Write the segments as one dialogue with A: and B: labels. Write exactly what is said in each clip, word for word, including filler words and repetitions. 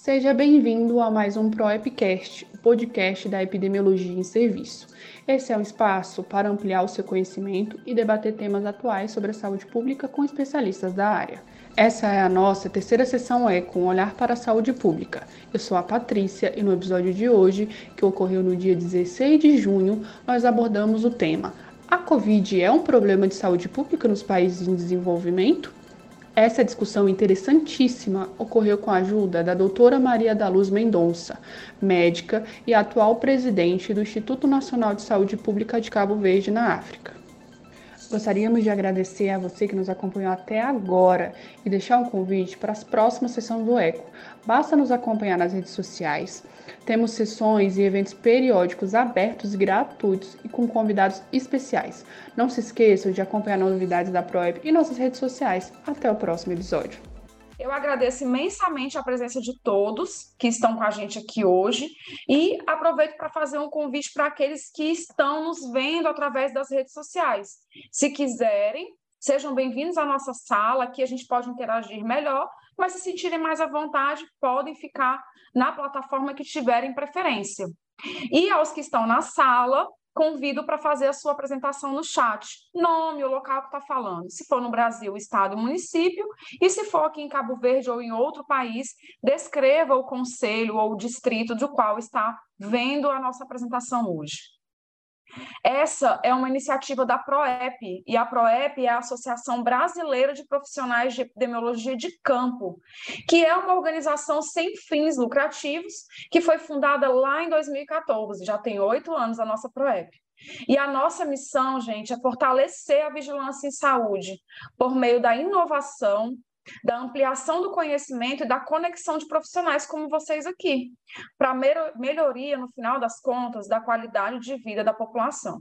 A: Seja bem-vindo a mais um ProEpcast, o podcast da epidemiologia em serviço. Esse é um espaço para ampliar o seu conhecimento e debater temas atuais sobre a saúde pública com especialistas da área. Essa é a nossa terceira sessão ECO, um olhar para a saúde pública. Eu sou a Patrícia e no episódio de hoje, que ocorreu no dia dezesseis de junho, nós abordamos o tema: a Covid é um problema de saúde pública nos países em desenvolvimento? Essa discussão interessantíssima ocorreu com a ajuda da doutora Maria da Luz Mendonça, médica e atual presidente do Instituto Nacional de Saúde Pública de Cabo Verde, na África. Gostaríamos de agradecer a você que nos acompanhou até agora e deixar um convite para as próximas sessões do ECO. Basta nos acompanhar nas redes sociais. Temos sessões e eventos periódicos abertos e gratuitos e com convidados especiais. Não se esqueçam de acompanhar novidades da ProEp em nossas redes sociais. Até o próximo episódio.
B: Eu agradeço imensamente a presença de todos que estão com a gente aqui hoje e aproveito para fazer um convite para aqueles que estão nos vendo através das redes sociais. Se quiserem, sejam bem-vindos à nossa sala, aqui a gente pode interagir melhor, mas se sentirem mais à vontade, podem ficar na plataforma que tiverem preferência. E aos que estão na sala, convido para fazer a sua apresentação no chat. Nome, o local que está falando. Se for no Brasil, estado e município. E se for aqui em Cabo Verde ou em outro país, descreva o concelho ou o distrito do qual está vendo a nossa apresentação hoje. Essa é uma iniciativa da ProEp, e a ProEp é a Associação Brasileira de Profissionais de Epidemiologia de Campo, que é uma organização sem fins lucrativos, que foi fundada lá em dois mil e quatorze, já tem oito anos a nossa ProEp. E a nossa missão, gente, é fortalecer a vigilância em saúde por meio da inovação, da ampliação do conhecimento e da conexão de profissionais como vocês aqui, para melhoria, no final das contas, da qualidade de vida da população.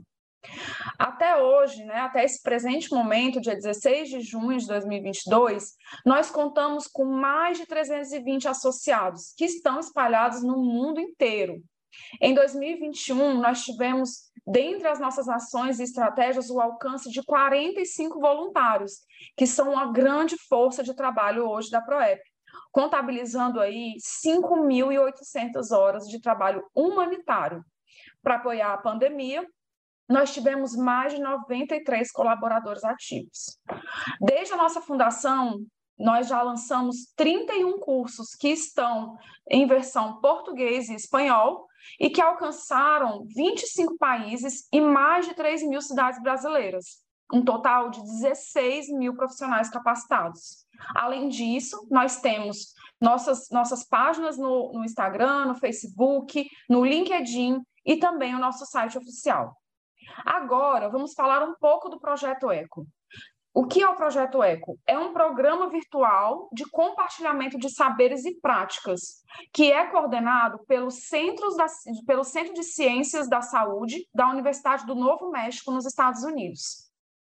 B: Até hoje, né, até esse presente momento, dia dezesseis de junho de dois mil e vinte e dois, nós contamos com mais de trezentos e vinte associados que estão espalhados no mundo inteiro. Em dois mil e vinte e um, nós tivemos, dentre as nossas ações e estratégias, o alcance de quarenta e cinco voluntários, que são uma grande força de trabalho hoje da ProEp, contabilizando aí cinco mil e oitocentas horas de trabalho humanitário. Para apoiar a pandemia, nós tivemos mais de noventa e três colaboradores ativos. Desde a nossa fundação, nós já lançamos trinta e um cursos que estão em versão português e espanhol e que alcançaram vinte e cinco países e mais de três mil cidades brasileiras, um total de dezesseis mil profissionais capacitados. Além disso, nós temos nossas, nossas páginas no, no Instagram, no Facebook, no LinkedIn e também o nosso site oficial. Agora, vamos falar um pouco do Projeto ECO. O que é o Projeto ECO? É um programa virtual de compartilhamento de saberes e práticas, que é coordenado pelos centros da, pelo Centro de Ciências da Saúde da Universidade do Novo México, nos Estados Unidos.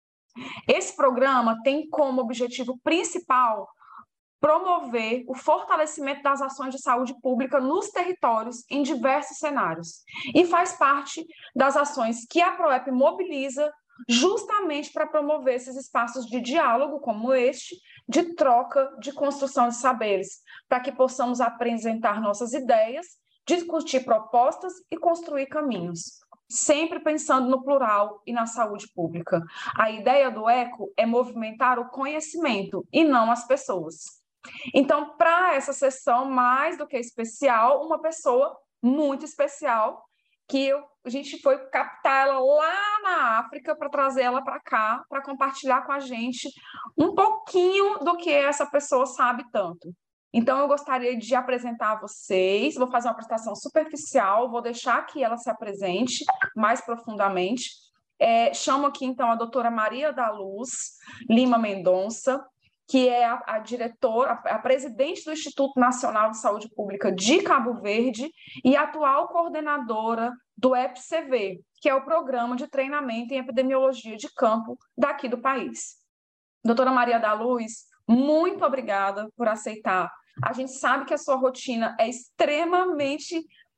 B: Esse programa tem como objetivo principal promover o fortalecimento das ações de saúde pública nos territórios em diversos cenários e faz parte das ações que a ProEp mobiliza justamente para promover esses espaços de diálogo como este, de troca, de construção de saberes, para que possamos apresentar nossas ideias, discutir propostas e construir caminhos, sempre pensando no plural e na saúde pública. A ideia do ECO é movimentar o conhecimento e não as pessoas. Então, para essa sessão mais do que especial, uma pessoa muito especial, que eu, a gente foi captar ela lá na África para trazer ela para cá, para compartilhar com a gente um pouquinho do que essa pessoa sabe tanto. Então, eu gostaria de apresentar a vocês, vou fazer uma apresentação superficial, vou deixar que ela se apresente mais profundamente. É, chamo aqui, então, a doutora Maria da Luz Lima Mendonça, que é a, a diretora, a, a presidente do Instituto Nacional de Saúde Pública de Cabo Verde e atual coordenadora do E P C V, que é o Programa de Treinamento em Epidemiologia de Campo daqui do país. Doutora Maria da Luz, muito obrigada por aceitar. A gente sabe que a sua rotina é extremamente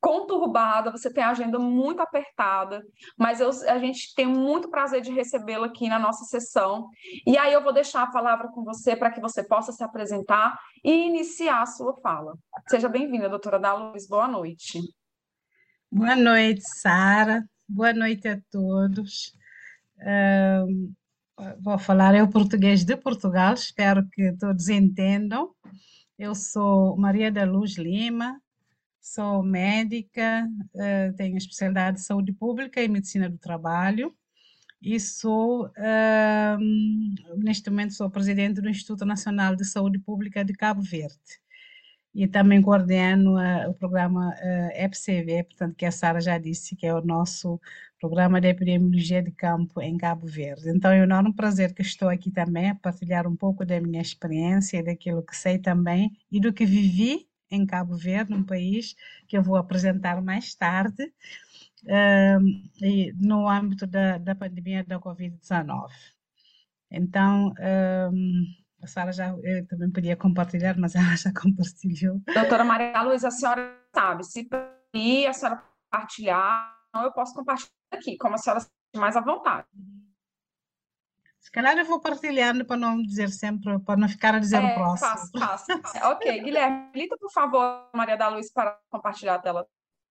B: conturbada, você tem a agenda muito apertada, mas eu, a gente tem muito prazer de recebê-la aqui na nossa sessão. E aí eu vou deixar a palavra com você para que você possa se apresentar e iniciar a sua fala. Seja bem-vinda, doutora Daluz, boa noite.
C: Boa noite, Sara. Boa noite a todos. Um, vou falar eu português de Portugal, espero que todos entendam. Eu sou Maria da Luz Lima, sou médica, uh, tenho especialidade de saúde pública e medicina do trabalho e sou, um, neste momento, sou presidente do Instituto Nacional de Saúde Pública de Cabo Verde. E também coordeno uh, o programa uh, E P C V, portanto, que a Sara já disse, que é o nosso programa de epidemiologia de campo em Cabo Verde. Então, é um enorme prazer que estou aqui também a partilhar um pouco da minha experiência, daquilo que sei também e do que vivi em Cabo Verde, um país que eu vou apresentar mais tarde, uh, e no âmbito da, da pandemia da covid dezenove. Então, um, a Sara já eu também podia compartilhar, mas ela já compartilhou.
B: Doutora Maria Luísa, a senhora sabe, se preferir a senhora compartilhar, eu posso compartilhar aqui, como a senhora se sente mais à vontade.
C: Se calhar eu vou partilhando para não dizer sempre, para não ficar a dizer
B: é,
C: o próximo.
B: Faço, faço. Ok, Guilherme, habilita, por favor, Maria da Luz, para compartilhar a tela.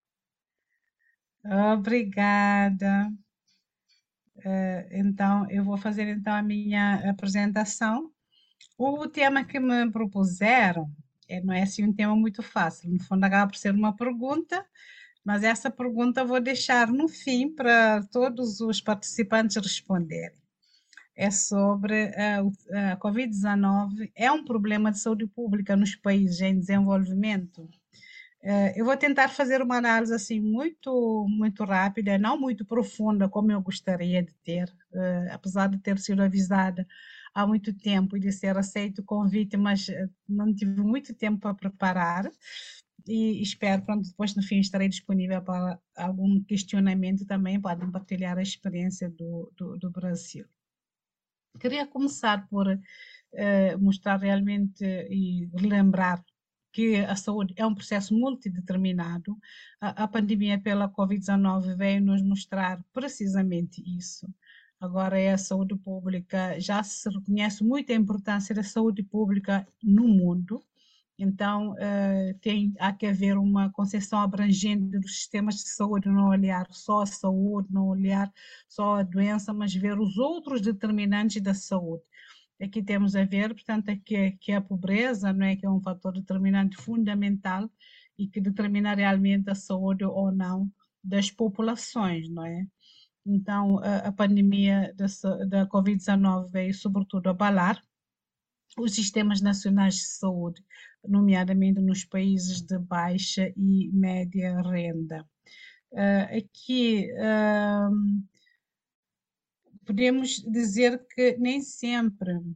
C: Obrigada. Uh, então, eu vou fazer então a minha apresentação. O tema que me propuseram é, não é assim um tema muito fácil, no fundo acaba por ser uma pergunta, mas essa pergunta vou deixar no fim para todos os participantes responderem. É sobre a, a covid dezenove, é um problema de saúde pública nos países em desenvolvimento? Uh, eu vou tentar fazer uma análise assim muito, muito rápida, não muito profunda como eu gostaria de ter, uh, apesar de ter sido avisada há muito tempo e de ser aceito o convite, mas não tive muito tempo para preparar e espero, pronto, depois no fim estarei disponível para algum questionamento também, podem partilhar a experiência do, do, do Brasil. Queria começar por uh, mostrar realmente e relembrar que a saúde é um processo multideterminado. A, a pandemia pela covid dezenove veio nos mostrar precisamente isso. Agora é a saúde pública, já se reconhece muito a importância da saúde pública no mundo, então uh, tem, há que haver uma concepção abrangente dos sistemas de saúde, não olhar só a saúde, não olhar só a doença, mas ver os outros determinantes da saúde. Aqui temos a ver, portanto, que, que a pobreza, não é, que é um fator determinante fundamental e que determina realmente a saúde ou não das populações, não é? Então, a, a pandemia da, da covid dezenove veio, sobretudo, abalar os sistemas nacionais de saúde, nomeadamente nos países de baixa e média renda. Uh, aqui uh, podemos dizer que nem sempre, uh,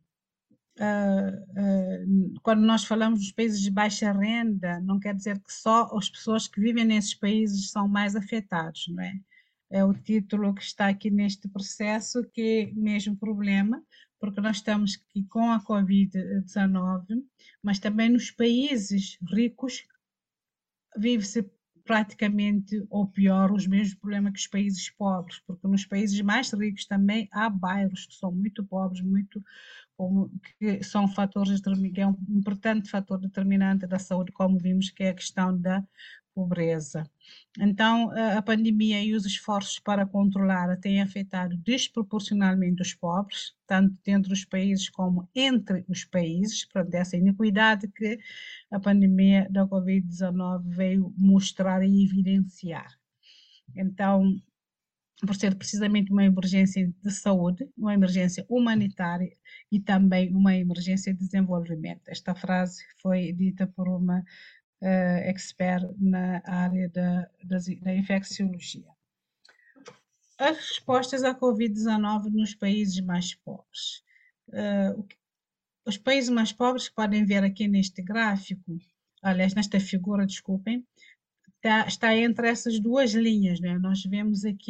C: uh, quando nós falamos dos países de baixa renda, não quer dizer que só as pessoas que vivem nesses países são mais afetados, não é? É o título que está aqui neste processo, que é mesmo problema, porque nós estamos aqui com a covid dezenove, mas também nos países ricos vive-se praticamente, ou pior, os mesmos problemas que os países pobres, porque nos países mais ricos também há bairros que são muito pobres, muito, que são fatores, que é um importante fator determinante da saúde, como vimos, que é a questão da pobreza. Então, a pandemia e os esforços para controlá-la têm afetado desproporcionalmente os pobres, tanto dentro dos países como entre os países, portanto, essa iniquidade que a pandemia da covid dezenove veio mostrar e evidenciar. Então, por ser precisamente uma emergência de saúde, uma emergência humanitária e também uma emergência de desenvolvimento. Esta frase foi dita por uma Uh, expert na área da, da, da infecciologia. As respostas à covid dezenove nos países mais pobres. Uh, os países mais pobres, que podem ver aqui neste gráfico, aliás, nesta figura, desculpem, está, está entre essas duas linhas, né? Nós vemos aqui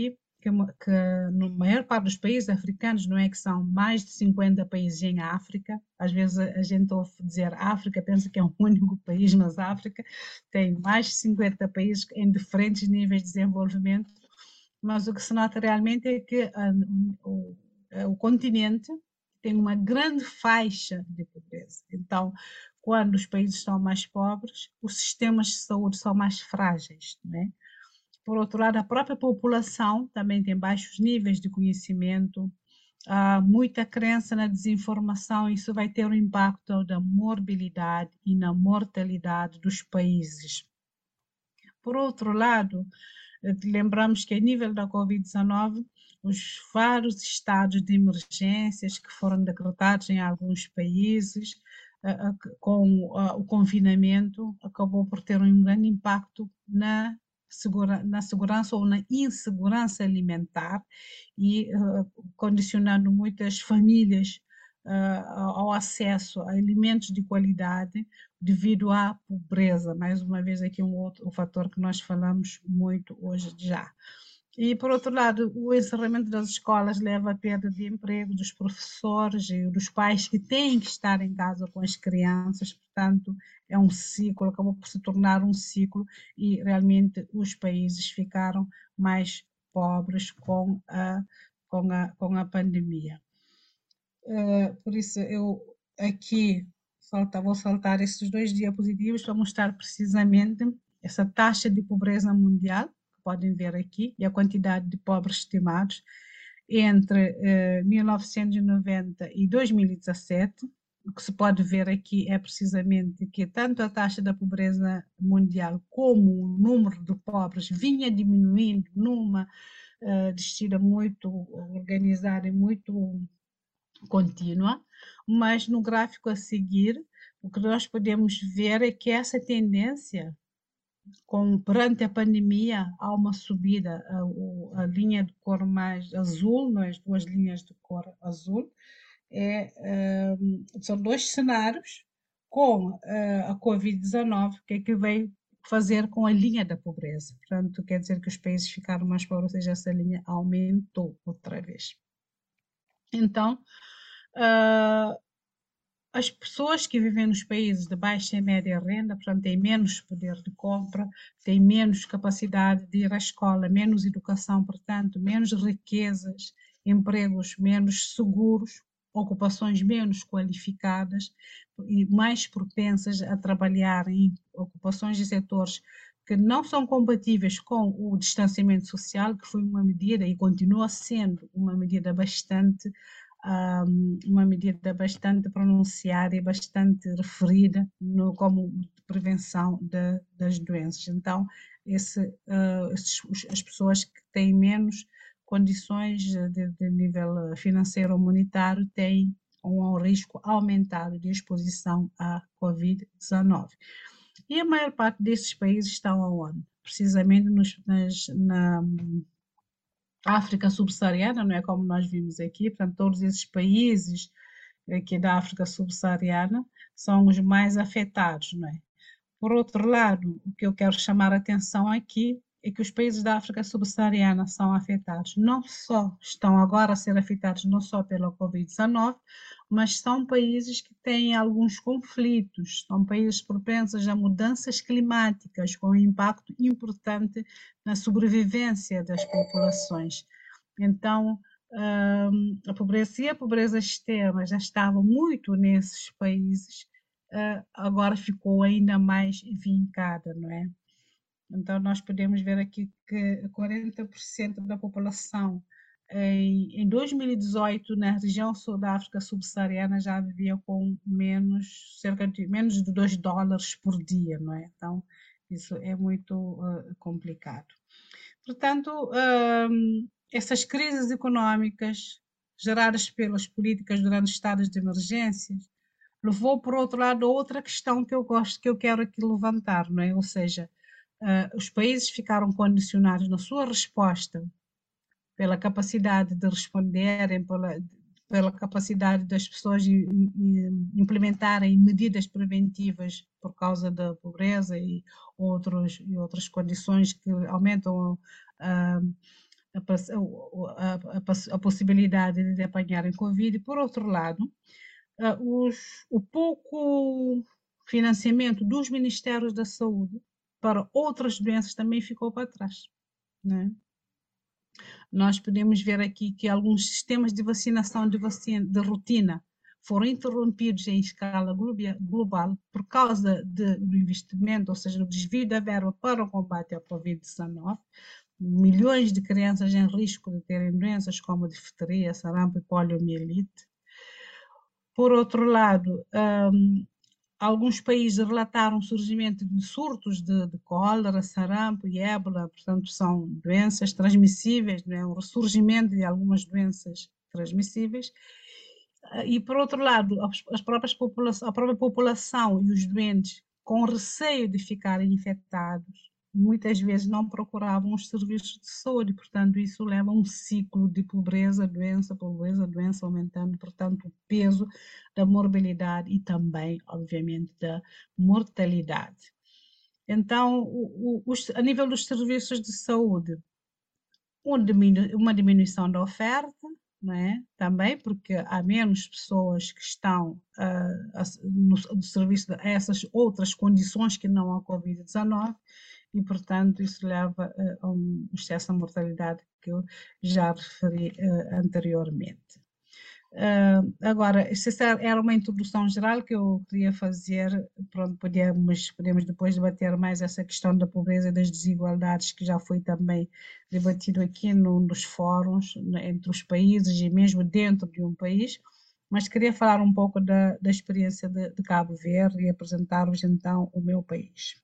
C: que, que na maior parte dos países africanos, não é que são mais de cinquenta países em África, às vezes a, a gente ouve dizer África, pensa que é um único país, mas África tem mais de cinquenta países em diferentes níveis de desenvolvimento, mas o que se nota realmente é que a, o, o continente tem uma grande faixa de pobreza. Então, quando os países são mais pobres, os sistemas de saúde são mais frágeis, não é? Por outro lado, a própria população também tem baixos níveis de conhecimento, há muita crença na desinformação, isso vai ter um impacto na morbilidade e na mortalidade dos países. Por outro lado, lembramos que a nível da Covid dezenove, os vários estados de emergências que foram decretados em alguns países, com o confinamento, acabou por ter um grande impacto na Segura, na segurança ou na insegurança alimentar e uh, condicionando muitas famílias uh, ao acesso a alimentos de qualidade devido à pobreza. Mais uma vez aqui um outro um fator que nós falamos muito hoje já. E, por outro lado, o encerramento das escolas leva à perda de emprego dos professores e dos pais que têm que estar em casa com as crianças, portanto, é um ciclo, acabou por se tornar um ciclo e realmente os países ficaram mais pobres com a, com a, com a pandemia. Uh, por isso, eu aqui salta, vou saltar esses dois diapositivos para mostrar precisamente essa taxa de pobreza mundial, podem ver aqui, e a quantidade de pobres estimados entre eh, mil novecentos e noventa e dois mil e dezassete. O que se pode ver aqui é precisamente que tanto a taxa da pobreza mundial como o número de pobres vinha diminuindo numa uh, descida muito organizada e muito contínua, mas no gráfico a seguir, o que nós podemos ver é que essa tendência Com, perante a pandemia, há uma subida, a, a linha de cor mais azul, não é? As duas linhas de cor azul, é, um, são dois cenários com uh, a Covid dezenove, que é que veio fazer com a linha da pobreza. Portanto, quer dizer que os países ficaram mais pobres, ou seja, essa linha aumentou outra vez. Então, uh, as pessoas que vivem nos países de baixa e média renda, portanto, têm menos poder de compra, têm menos capacidade de ir à escola, menos educação, portanto, menos riquezas, empregos menos seguros, ocupações menos qualificadas e mais propensas a trabalhar em ocupações e setores que não são compatíveis com o distanciamento social, que foi uma medida e continua sendo uma medida bastante uma medida bastante pronunciada e bastante referida no, como prevenção de, das doenças. Então, esse, uh, esses, as pessoas que têm menos condições de, de nível financeiro ou monetário têm um risco aumentado de exposição à Covid dezenove. E a maior parte desses países estão aonde? Precisamente nos, nas, na África subsaariana, não é como nós vimos aqui, portanto, todos esses países aqui da África subsaariana são os mais afetados, não é? Por outro lado, o que eu quero chamar a atenção aqui é que os países da África subsaariana são afetados, não só estão agora a ser afetados não só pela Covid dezenove, mas são países que têm alguns conflitos, são países propensos a mudanças climáticas com um impacto importante na sobrevivência das populações. Então, a pobreza, se a pobreza extrema já estava muito nesses países, agora ficou ainda mais vincada, não é? Então, nós podemos ver aqui que quarenta por cento da população em, em dois mil e dezoito, na região sul da África subsaariana, já vivia com menos, cerca de menos de dois dólares por dia, não é? Então, isso é muito uh, complicado. Portanto, uh, essas crises econômicas geradas pelas políticas durante os estados de emergência levou, por outro lado, a outra questão que eu gosto, que eu quero aqui levantar, não é? Ou seja, Uh, os países ficaram condicionados na sua resposta pela capacidade de responderem, pela, pela capacidade das pessoas de, de implementarem medidas preventivas por causa da pobreza e, outros, e outras condições que aumentam uh, a, a, a, a possibilidade de apanharem Covid, e, por outro lado, os, o pouco financiamento dos Ministérios da Saúde para outras doenças também ficou para trás, né? Nós podemos ver aqui que alguns sistemas de vacinação de, vacina, de rotina foram interrompidos em escala global por causa de, do investimento, ou seja, do desvio da verba para o combate à Covid dezenove. Milhões de crianças em risco de terem doenças como difteria, sarampo e poliomielite. Por outro lado, um, alguns países relataram o surgimento de surtos de, de cólera, sarampo e ébola, portanto são doenças transmissíveis, não é? Um ressurgimento de algumas doenças transmissíveis. E por outro lado, as próprias população, a própria população e os doentes, com receio de ficarem infectados, muitas vezes não procuravam os serviços de saúde, portanto isso leva a um ciclo de pobreza, doença, pobreza, doença, aumentando, portanto, o peso da morbilidade e também, obviamente, da mortalidade. Então, o, o, os, a nível dos serviços de saúde, uma diminuição da oferta, não é? Também porque há menos pessoas que estão uh, no, no serviço a essas outras condições que não a Covid dezenove, e, portanto, isso leva uh, a um excesso de mortalidade que eu já referi uh, anteriormente. Uh, agora, essa era uma introdução geral que eu queria fazer. Pronto, podemos, podemos depois debater mais essa questão da pobreza e das desigualdades, que já foi também debatido aqui no, nos fóruns, né, entre os países e mesmo dentro de um país, mas queria falar um pouco da, da experiência de, de Cabo Verde e apresentar-vos então o meu país.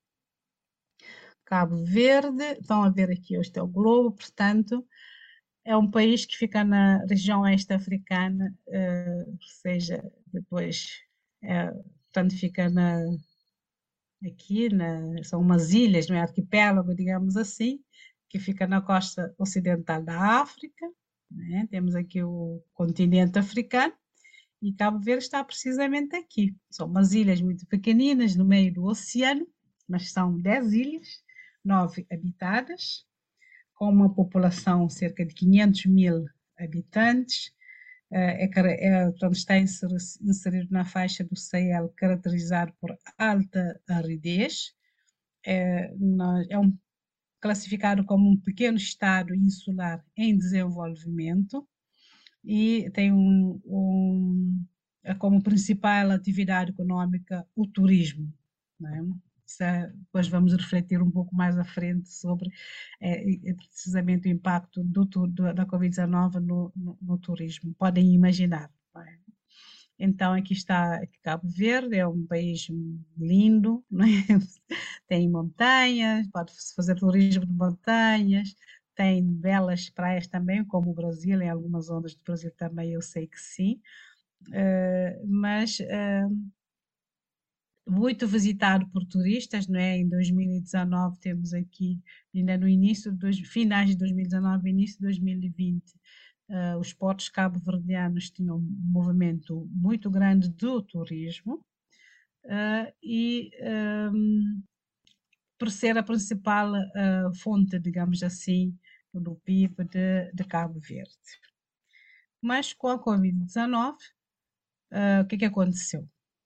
C: Cabo Verde, estão a ver aqui, este é o globo, portanto, é um país que fica na região oeste africana, uh, ou seja, depois, é, portanto, fica na, aqui, na, são umas ilhas, não é? Arquipélago, digamos assim, que fica na costa ocidental da África, né? Temos aqui o continente africano, e Cabo Verde está precisamente aqui. São umas ilhas muito pequeninas no meio do oceano, mas são dez ilhas, nove habitadas, com uma população de cerca de quinhentos mil habitantes, é, é, portanto, está inserido na faixa do Sahel, caracterizado por alta aridez, é, é um, classificado como um pequeno estado insular em desenvolvimento, e tem um, um, é como principal atividade econômica o turismo, né? Depois vamos refletir um pouco mais à frente sobre é, precisamente o impacto do, do, da Covid dezenove no, no, no turismo. Podem imaginar. Não é? Então, aqui está Cabo Verde, é um país lindo, não é? Tem montanhas, pode-se fazer turismo de montanhas, tem belas praias também, como o Brasil, em algumas zonas do Brasil também eu sei que sim, uh, mas... Uh, muito visitado por turistas, não é? Em dois mil e dezenove temos aqui, ainda no início, dos finais de dois mil e dezenove, início de dois mil e vinte, uh, os portos cabo-verdianos tinham um movimento muito grande do turismo, uh, e um, por ser a principal uh, fonte, digamos assim, do P I B de, de Cabo Verde. Mas com a Covid dezenove, uh, o que, que aconteceu?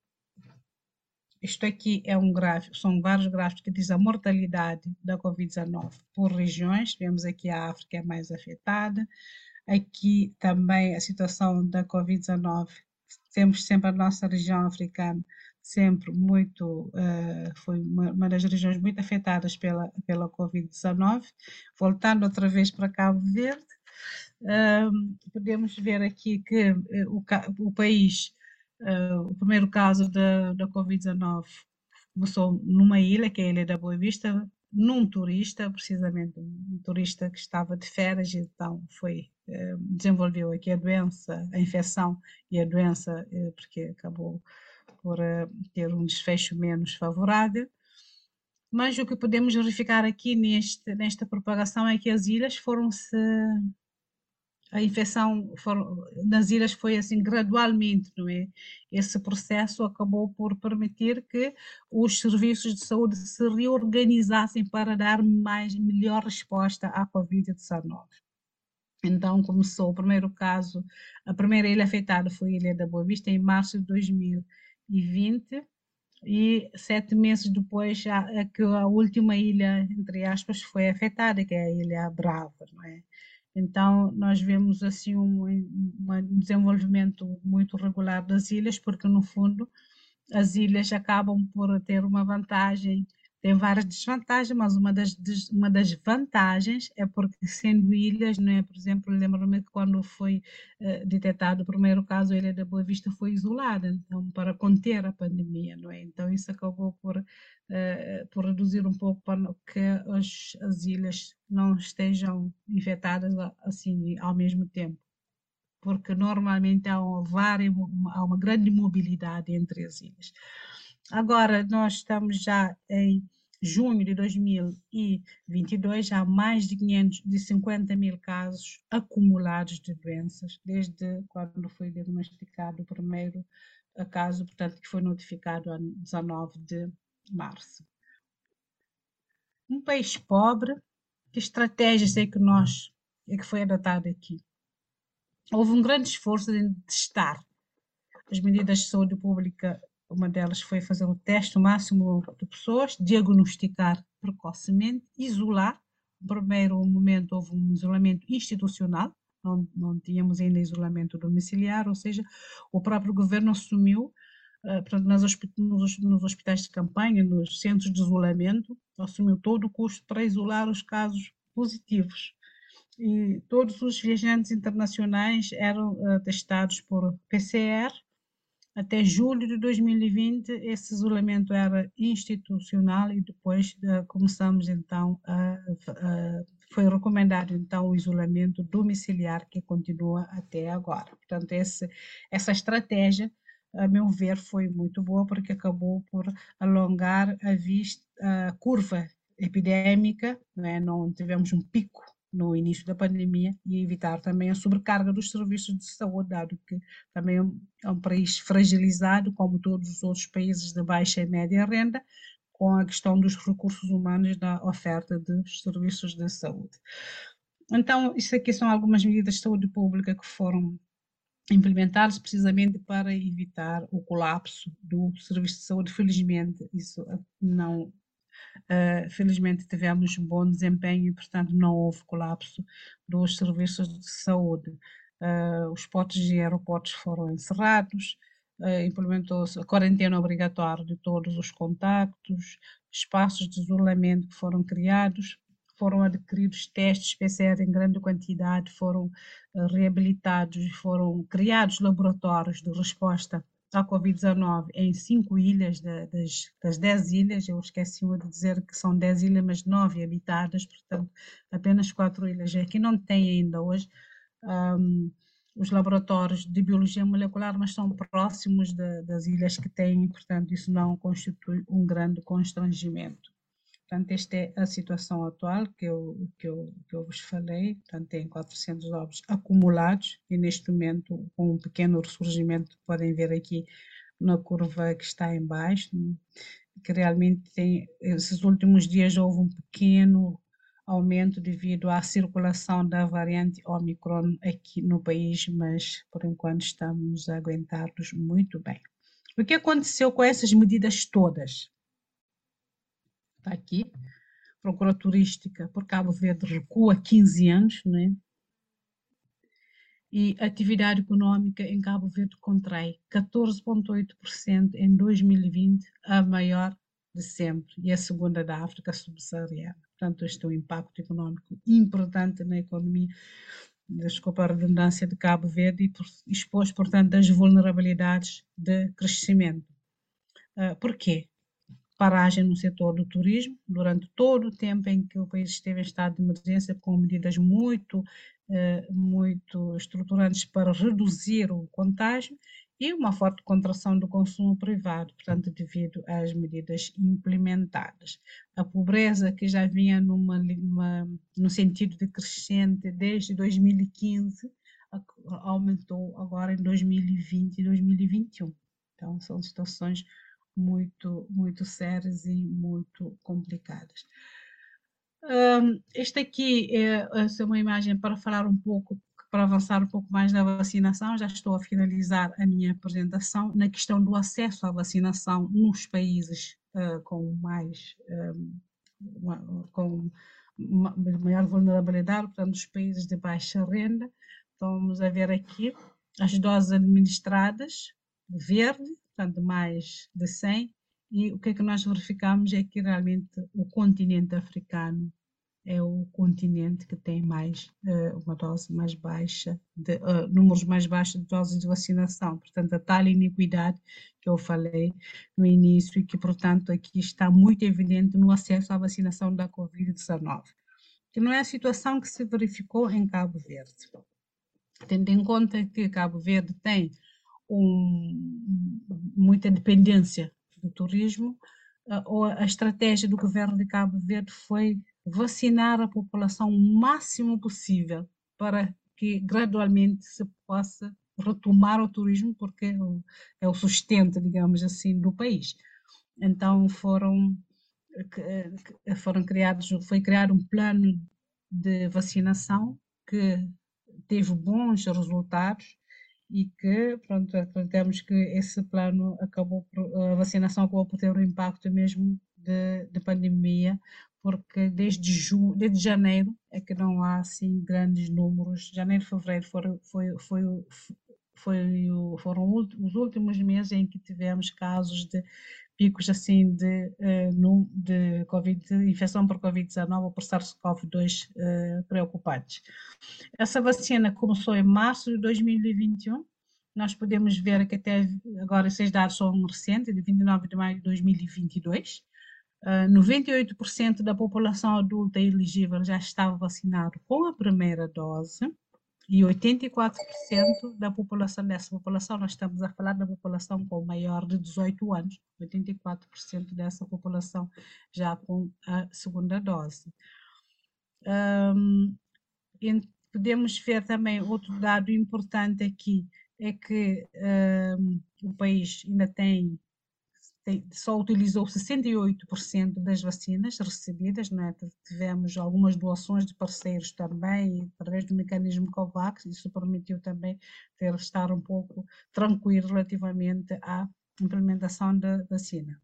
C: Isto aqui é um gráfico, são vários gráficos que dizem a mortalidade da Covid dezenove por regiões. Vemos aqui a África é mais afetada. Aqui também a situação da Covid dezenove, temos sempre a nossa região africana, sempre muito, uh, foi uma, uma das regiões muito afetadas pela, pela Covid dezenove. Voltando outra vez para Cabo Verde, uh, podemos ver aqui que uh, o, o país... Uh, o primeiro caso da, da Covid dezenove começou numa ilha, que é a Ilha da Boa Vista, num turista, precisamente um turista que estava de férias, então foi, uh, desenvolveu aqui a doença, a infecção e a doença, uh, porque acabou por uh, ter um desfecho menos favorável. Mas o que podemos verificar aqui neste, nesta propagação é que as ilhas foram-se... A infecção foram, nas ilhas foi assim gradualmente, não é? Esse processo acabou por permitir que os serviços de saúde se reorganizassem para dar mais, melhor resposta à Covid dezenove. Então começou o primeiro caso, a primeira ilha afetada foi a Ilha da Boa Vista em março de dois mil e vinte e sete meses depois já é que a última ilha, entre aspas, foi afetada, que é a Ilha Brava, não é? Então nós vemos assim um, um desenvolvimento muito regular das ilhas, porque no fundo as ilhas acabam por ter uma vantagem, tem várias desvantagens, mas uma das, des- uma das vantagens é porque, sendo ilhas, não é? Por exemplo, lembro-me que quando foi eh, detectado o primeiro caso, a Ilha da Boa Vista foi isolada, então, para conter a pandemia, não é? Então, isso acabou por, eh, por reduzir um pouco para que as, as ilhas não estejam infectadas a- assim ao mesmo tempo, porque normalmente há uma, vária, há uma grande mobilidade entre as ilhas. Agora, nós estamos já em junho de dois mil e vinte e dois, já há mais de quinhentos, de cinquenta mil casos acumulados de doenças, desde quando foi diagnosticado o primeiro caso, portanto, que foi notificado a dezanove de março. Um país pobre, que estratégias é que nós, é que foi adotado aqui? Houve um grande esforço em testar as medidas de saúde pública. Uma delas foi fazer o teste o máximo de pessoas, diagnosticar precocemente, isolar. No primeiro momento houve um isolamento institucional, não, não tínhamos ainda isolamento domiciliar, ou seja, o próprio governo assumiu, uh, portanto, nas hospi nos, nos hospitais de campanha, nos centros de isolamento, assumiu todo o custo para isolar os casos positivos. E todos os viajantes internacionais eram uh, testados por P C R. Até julho de dois mil e vinte, esse isolamento era institucional e depois uh, começamos então a, a, foi recomendado então o isolamento domiciliar, que continua até agora. Portanto, esse, essa estratégia, a meu ver, foi muito boa, porque acabou por alongar a, vista, a curva epidémica, não é? Não tivemos um pico no início da pandemia e evitar também a sobrecarga dos serviços de saúde, dado que também é um país fragilizado, como todos os outros países de baixa e média renda, com a questão dos recursos humanos da oferta dos serviços de saúde. Então, isso aqui são algumas medidas de saúde pública que foram implementadas precisamente para evitar o colapso do serviço de saúde. Felizmente, isso não Uh, felizmente tivemos um bom desempenho e, portanto, não houve colapso dos serviços de saúde. Uh, os portos e aeroportos foram encerrados, uh, implementou-se a quarentena obrigatória de todos os contactos, espaços de isolamento que foram criados, foram adquiridos testes P C R em grande quantidade, foram uh, reabilitados, foram criados laboratórios de resposta à Covid dezenove em cinco ilhas da, das, das dez ilhas. Eu esqueci-me de dizer que são dez ilhas, mas nove habitadas, portanto apenas quatro ilhas. Aqui não tem ainda hoje um, os laboratórios de biologia molecular, mas são próximos de, das ilhas que têm, portanto isso não constitui um grande constrangimento. Portanto, esta é a situação atual que eu, que eu, que eu vos falei. Portanto, tem quatrocentos óbitos acumulados e, neste momento, com um pequeno ressurgimento, podem ver aqui na curva que está em baixo, que realmente tem, esses últimos dias houve um pequeno aumento devido à circulação da variante Omicron aqui no país, mas, por enquanto, estamos a aguentar-nos muito bem. O que aconteceu com essas medidas todas? Está aqui, procura turística por Cabo Verde recua quinze anos, não é? E a atividade econômica em Cabo Verde contrai catorze vírgula oito por cento em dois mil e vinte, a maior de sempre, e a segunda da África subsaariana. Portanto, este é um impacto econômico importante na economia, desculpa a redundância, de Cabo Verde, e expôs, portanto, as vulnerabilidades de crescimento. Uh, porquê? Paragem no setor do turismo, durante todo o tempo em que o país esteve em estado de emergência, com medidas muito, muito estruturantes para reduzir o contágio, e uma forte contração do consumo privado, portanto, devido às medidas implementadas. A pobreza, que já vinha numa, numa, no sentido de crescente desde dois mil e quinze, aumentou agora em dois mil e vinte e dois mil e vinte e um. Então, são situações muito, muito sérias e muito complicadas. Um, este aqui é, essa é uma imagem para falar um pouco, para avançar um pouco mais na vacinação. Já estou a finalizar a minha apresentação na questão do acesso à vacinação nos países uh, com mais um, uma, com uma, maior vulnerabilidade, portanto, os países de baixa renda. Então, vamos a ver aqui as doses administradas, verde, portanto, mais de cem. E o que é que nós verificamos é que realmente o continente africano é o continente que tem mais, uh, uma dose mais baixa, de, uh, números mais baixos de doses de vacinação. Portanto, a tal iniquidade que eu falei no início e que, portanto, aqui está muito evidente no acesso à vacinação da covid dezenove, que não é a situação que se verificou em Cabo Verde. Tendo em conta que Cabo Verde tem um, muita dependência do turismo, a, a estratégia do governo de Cabo Verde foi vacinar a população o máximo possível para que gradualmente se possa retomar o turismo, porque é o, é o sustento, digamos assim, do país. Então foram, foram criados, foi criado um plano de vacinação que teve bons resultados e que, pronto, acreditamos que esse plano acabou, a vacinação acabou por ter um impacto mesmo de, de pandemia, porque desde, ju, desde janeiro é que não há assim grandes números. Janeiro e fevereiro foram, foi, foi, foi, foram os últimos meses em que tivemos casos de picos assim de, uh, de COVID, de infecção por covid dezenove ou por SARS-CoV dois uh, preocupantes. Essa vacina começou em março de dois mil e vinte e um. Nós podemos ver que até agora esses dados são recentes, de vinte e nove de maio de dois mil e vinte e dois. Uh, noventa e oito por cento da população adulta elegível já estava vacinado com a primeira dose e oitenta e quatro por cento da população, dessa população, nós estamos a falar da população com maior de dezoito anos, oitenta e quatro por cento dessa população já com a segunda dose. Um, podemos ver também outro dado importante aqui, é que um, o país ainda tem, tem, só utilizou sessenta e oito por cento das vacinas recebidas, não é? Tivemos algumas doações de parceiros também, através do mecanismo COVAX, isso permitiu também ter, estar um pouco tranquilo relativamente à implementação da vacina.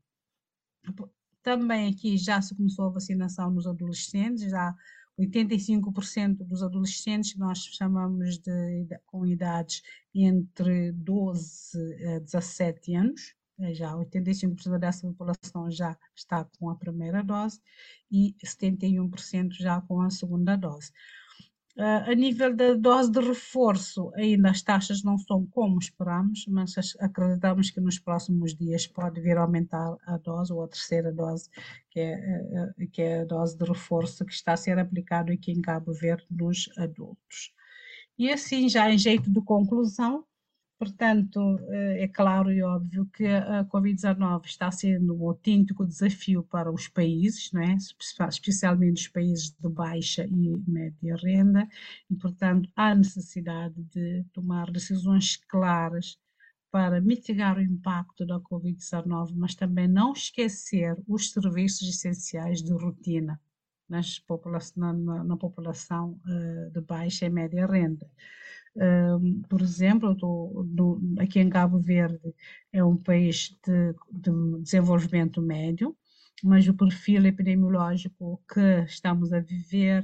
C: Também aqui já se começou a vacinação nos adolescentes, já oitenta e cinco por cento dos adolescentes que nós chamamos de, de com idades entre doze a dezassete anos, já oitenta e cinco por cento dessa população já está com a primeira dose e setenta e um por cento já com a segunda dose. Uh, a nível da dose de reforço, ainda as taxas não são como esperamos, mas acreditamos que nos próximos dias pode vir a aumentar a dose, ou a terceira dose, que é, uh, que é a dose de reforço que está a ser aplicado aqui em Cabo Verde nos adultos. E assim, já em jeito de conclusão, portanto, é claro e óbvio que a covid dezenove está sendo um autêntico desafio para os países, não é? Especialmente os países de baixa e média renda, e, portanto, há necessidade de tomar decisões claras para mitigar o impacto da covid dezenove, mas também não esquecer os serviços essenciais de rotina nas população, na, na população uh, de baixa e média renda. Um, por exemplo, eu tô, do, aqui em Cabo Verde é um país de, de desenvolvimento médio, mas o perfil epidemiológico que estamos a viver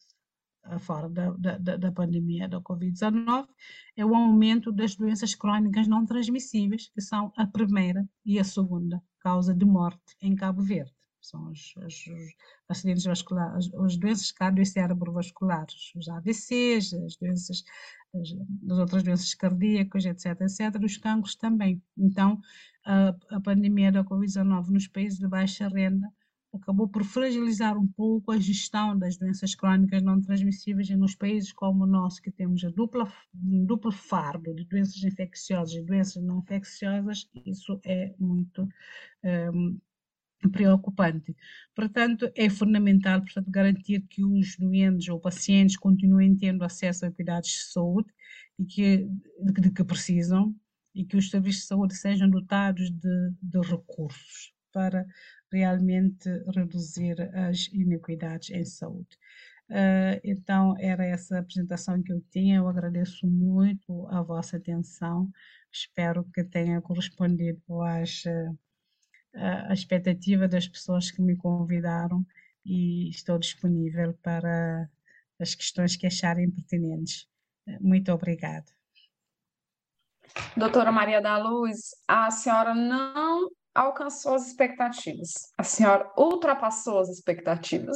C: fora da, da, da pandemia da covid dezenove é o aumento das doenças crónicas não transmissíveis, que são a primeira e a segunda causa de morte em Cabo Verde. São os, os, os acidentes vasculares, as, as doenças cardiocérebrovasculares, os A V Cs, as doenças, as, as outras doenças cardíacas, etc, etc, os cancros também. Então, a, a pandemia da covid dezenove nos países de baixa renda acabou por fragilizar um pouco a gestão das doenças crónicas não transmissíveis e nos países como o nosso, que temos a dupla, um duplo fardo de doenças infecciosas e doenças não infecciosas, isso é muito um, preocupante. Portanto, é fundamental, portanto, garantir que os doentes ou pacientes continuem tendo acesso a cuidados de saúde e que, de, de que precisam, e que os serviços de saúde sejam dotados de, de recursos para realmente reduzir as inequidades em saúde. Uh, então, era essa apresentação que eu tinha. Eu agradeço muito a vossa atenção, espero que tenha correspondido às, uh, à expectativa das pessoas que me convidaram e estou disponível para as questões que acharem pertinentes. Muito obrigada.
B: Doutora Maria da Luz, a senhora não alcançou as expectativas, a senhora ultrapassou as expectativas.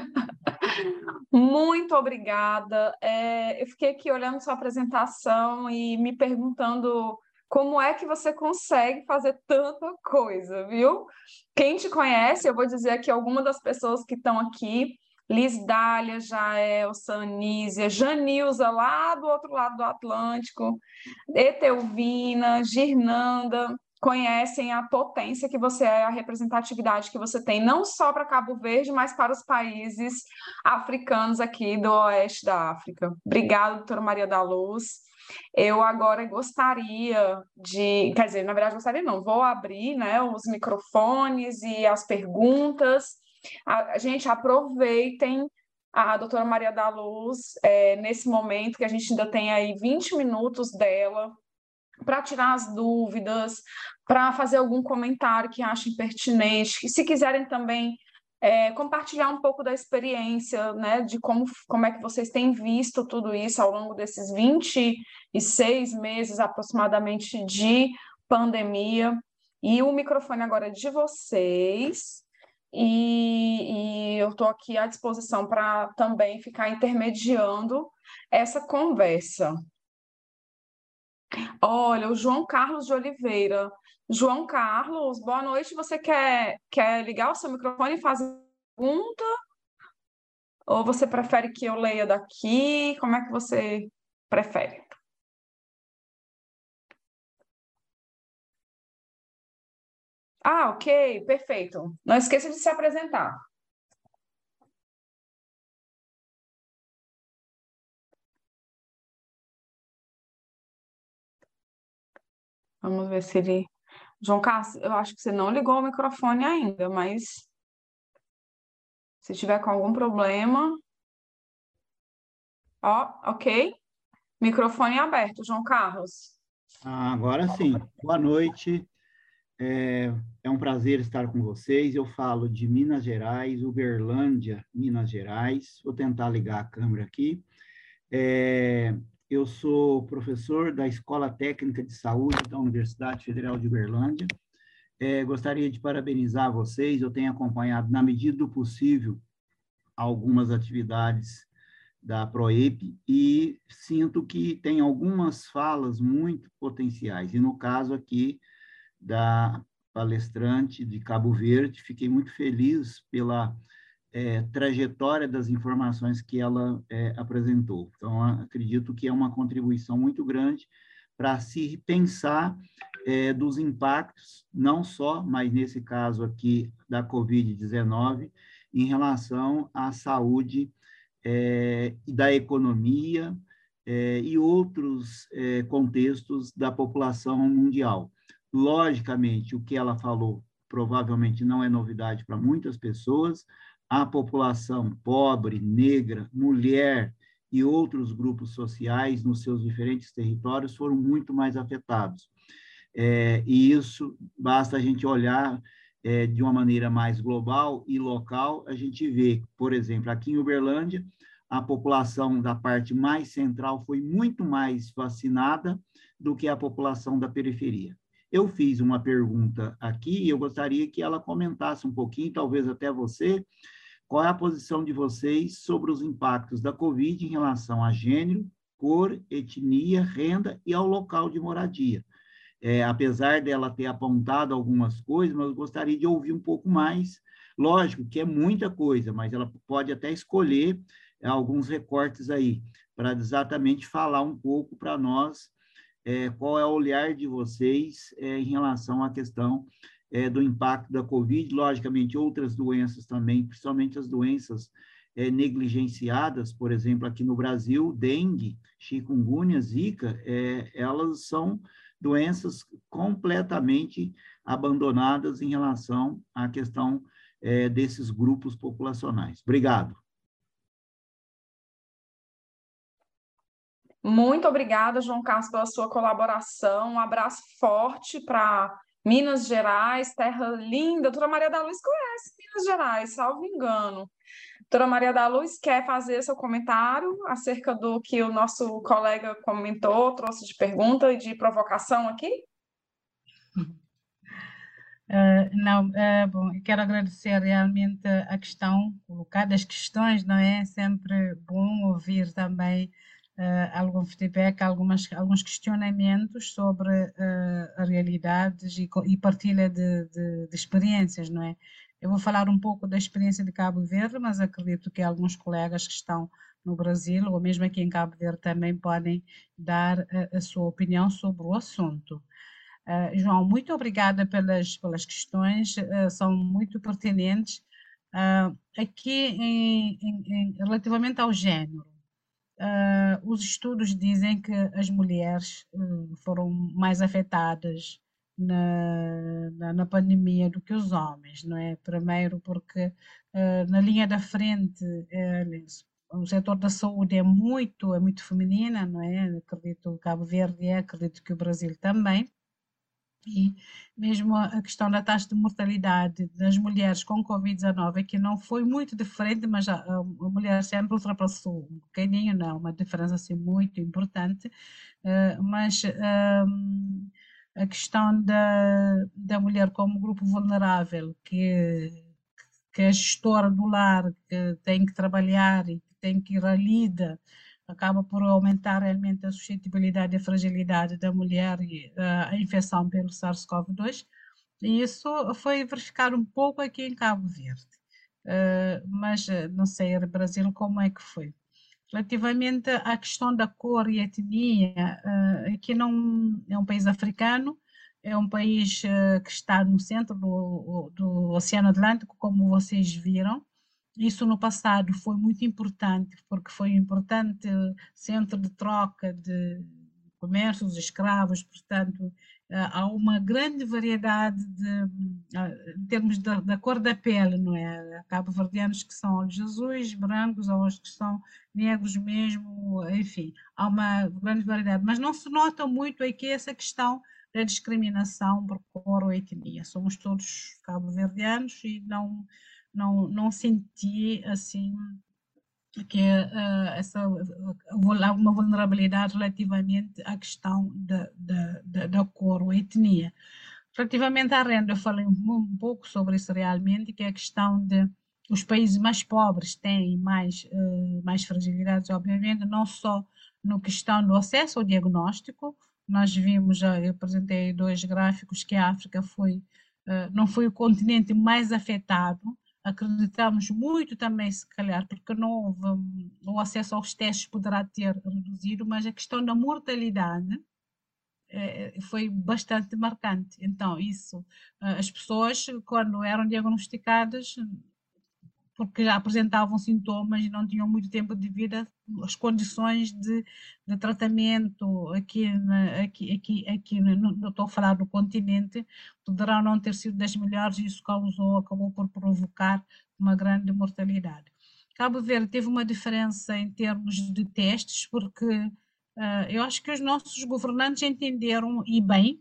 B: Muito obrigada. É, eu fiquei aqui olhando sua apresentação e me perguntando como é que você consegue fazer tanta coisa, viu? Quem te conhece, eu vou dizer aqui algumas das pessoas que estão aqui: Liz Dália, Jael, Sanísia, Janilza, lá do outro lado do Atlântico, Etelvina, Girnanda, conhecem a potência que você é, a representatividade que você tem, não só para Cabo Verde, mas para os países africanos aqui do oeste da África. Obrigada, doutora Maria da Luz. Eu agora gostaria de, quer dizer, na verdade gostaria não, vou abrir, né, os microfones e as perguntas. A, gente, aproveitem a doutora Maria da Luz é, nesse momento que a gente ainda tem aí vinte minutos dela para tirar as dúvidas, para fazer algum comentário que achem pertinente, que se quiserem também é, compartilhar um pouco da experiência, né, de como, como é que vocês têm visto tudo isso ao longo desses vinte e seis meses aproximadamente de pandemia. E o microfone agora é de vocês, e, e eu estou aqui à disposição para também ficar intermediando essa conversa. Olha, o João Carlos de Oliveira. João Carlos, boa noite. Você quer, quer ligar o seu microfone e fazer pergunta? Ou você prefere que eu leia daqui? Como é que você prefere? Ah, ok, perfeito. Não esqueça de se apresentar. Vamos ver se ele... João Carlos, eu acho que você não ligou o microfone ainda, mas se tiver com algum problema... Ó, ok. Microfone aberto, João Carlos.
D: Ah, agora sim. Boa noite. É, é um prazer estar com vocês. Eu falo de Minas Gerais, Uberlândia, Minas Gerais. Vou tentar ligar a câmera aqui. É, eu sou professor da Escola Técnica de Saúde da Universidade Federal de Uberlândia. É, gostaria de parabenizar vocês. Eu tenho acompanhado, na medida do possível, algumas atividades da PROEP e sinto que tem algumas falas muito potenciais. E no caso aqui da palestrante de Cabo Verde, fiquei muito feliz pela é, trajetória das informações que ela é, apresentou. Então, acredito que é uma contribuição muito grande para se pensar é, dos impactos, não só, mas nesse caso aqui da covid dezenove, em relação à saúde É, da economia é, e outros é, contextos da população mundial. Logicamente, o que ela falou provavelmente não é novidade para muitas pessoas, a população pobre, negra, mulher e outros grupos sociais nos seus diferentes territórios foram muito mais afetados. É, e isso, basta a gente olhar é, de uma maneira mais global e local, a gente vê, por exemplo, aqui em Uberlândia, a população da parte mais central foi muito mais vacinada do que a população da periferia. Eu fiz uma pergunta aqui e eu gostaria que ela comentasse um pouquinho, talvez até você, qual é a posição de vocês sobre os impactos da Covid em relação a gênero, cor, etnia, renda e ao local de moradia. É, apesar dela ter apontado algumas coisas, mas eu gostaria de ouvir um pouco mais. Lógico que é muita coisa, mas ela pode até escolher alguns recortes aí, para exatamente falar um pouco para nós é, qual é o olhar de vocês é, em relação à questão é, do impacto da Covid, logicamente outras doenças também, principalmente as doenças é, negligenciadas, por exemplo, aqui no Brasil, dengue, chikungunya, zika, é, elas são doenças completamente abandonadas em relação à questão é, desses grupos populacionais. Obrigado.
B: Muito obrigada, João Carlos, pela sua colaboração. Um abraço forte para Minas Gerais, terra linda. Doutora Maria da Luz conhece Minas Gerais, salvo engano. Doutora Maria da Luz, quer fazer seu comentário acerca do que o nosso colega comentou, trouxe de pergunta e de provocação aqui?
C: Uh, não, uh, bom, eu quero agradecer realmente a questão colocada, as questões, não é? Sempre bom ouvir também uh, algum feedback, algumas, alguns questionamentos sobre uh, a realidades e, e partilha de, de, de experiências, não é? Eu vou falar um pouco da experiência de Cabo Verde, mas acredito que alguns colegas que estão no Brasil, ou mesmo aqui em Cabo Verde, também podem dar a, a sua opinião sobre o assunto. Uh, João, muito obrigada pelas, pelas questões, uh, são muito pertinentes. Uh, aqui, em, em, em, relativamente ao género, uh, os estudos dizem que as mulheres uh, foram mais afetadas na, na, na pandemia do que os homens, não é? Primeiro porque uh, na linha da frente uh, o setor da saúde é muito, é muito feminina, não é? Acredito que Cabo Verde é, acredito que o Brasil também. E mesmo a questão da taxa de mortalidade das mulheres com Covid dezenove aqui não foi muito diferente, mas a, a mulher sempre ultrapassou um bocadinho, não, uma diferença assim muito importante, uh, mas uh, a questão da, da mulher como grupo vulnerável, que, que é gestora do lar, que tem que trabalhar e que tem que ir à lida, acaba por aumentar realmente a suscetibilidade e a fragilidade da mulher e uh, a infecção pelo SARS-CoV dois, e isso foi verificado um pouco aqui em Cabo Verde, uh, mas uh, não sei, no Brasil como é que foi. Relativamente à questão da cor e etnia, uh, aqui não é um país africano, é um país uh, que está no centro do, do Oceano Atlântico, como vocês viram. Isso no passado foi muito importante, porque foi um importante centro de troca de comércio dos escravos, portanto, há uma grande variedade de, em termos da, da cor da pele, não é? Há cabo-verdianos que são olhos azuis, brancos, há outros que são negros mesmo, enfim, há uma grande variedade, mas não se nota muito aqui essa questão da discriminação por cor ou etnia. Somos todos cabo-verdianos e não não, não senti assim que uh, essa uma vulnerabilidade relativamente à questão da, da, da, da cor ou etnia. Relativamente à renda, eu falei um, um pouco sobre isso realmente, que é a questão de os países mais pobres têm mais, uh, mais fragilidades, obviamente, não só no questão do acesso ao diagnóstico. Nós vimos, já eu apresentei dois gráficos, que a África foi, uh, não foi o continente mais afetado. Acreditamos muito também, se calhar, porque não houve, o acesso aos testes poderá ter reduzido, mas a questão da mortalidade é, foi bastante marcante. Então, isso, as pessoas, quando eram diagnosticadas, porque já apresentavam sintomas e não tinham muito tempo de vida, as condições de, de tratamento aqui, na, aqui, aqui, aqui no, não estou a falar do continente, poderão não ter sido das melhores, e isso causou, acabou por provocar uma grande mortalidade. Cabo Verde teve uma diferença em termos de testes, porque uh, eu acho que os nossos governantes entenderam, e bem,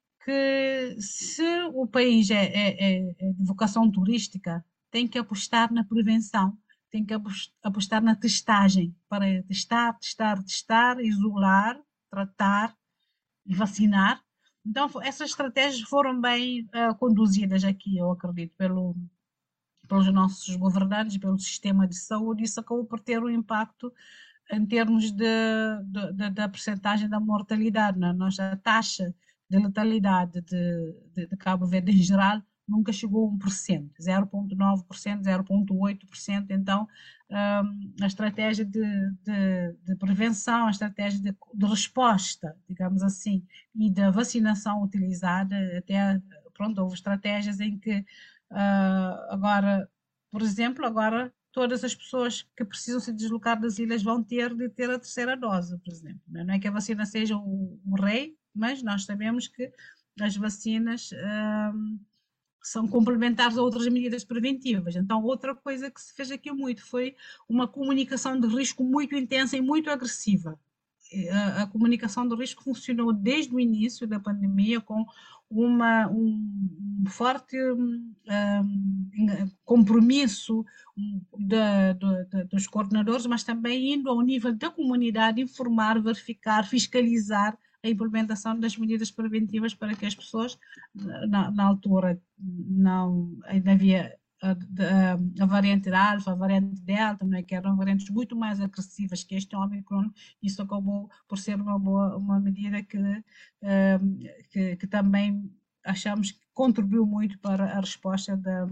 C: que se o país é, é, é de vocação turística, tem que apostar na prevenção, tem que apostar na testagem, para testar, testar, testar, isolar, tratar e vacinar. Então, essas estratégias foram bem uh, conduzidas aqui, eu acredito, pelo, pelos nossos governantes, pelo sistema de saúde. Isso acabou por ter um impacto em termos de, de, de, da percentagem da mortalidade. Né? Nossa taxa de letalidade de, de, de Cabo Verde em geral nunca chegou a um por cento, zero vírgula nove por cento, zero vírgula oito por cento. Então, um, a estratégia de, de, de prevenção, a estratégia de, de resposta, digamos assim, e da vacinação utilizada, até, pronto, houve estratégias em que uh, agora, por exemplo, agora todas as pessoas que precisam se deslocar das ilhas vão ter de ter a terceira dose, por exemplo. Não é que a vacina seja o, o rei, mas nós sabemos que as vacinas um, são complementares a outras medidas preventivas. Então, outra coisa que se fez aqui muito foi uma comunicação de risco muito intensa e muito agressiva. A, a comunicação de risco funcionou desde o início da pandemia com uma, um, um forte um, compromisso de, de, de, dos coordenadores, mas também indo ao nível da comunidade, informar, verificar, fiscalizar a implementação das medidas preventivas para que as pessoas, na, na altura, não ainda havia a, a, a variante alfa, a variante delta, não é? Que eram variantes muito mais agressivas que este Omicron. Isso acabou por ser uma boa uma medida que, um, que, que também achamos que contribuiu muito para a resposta da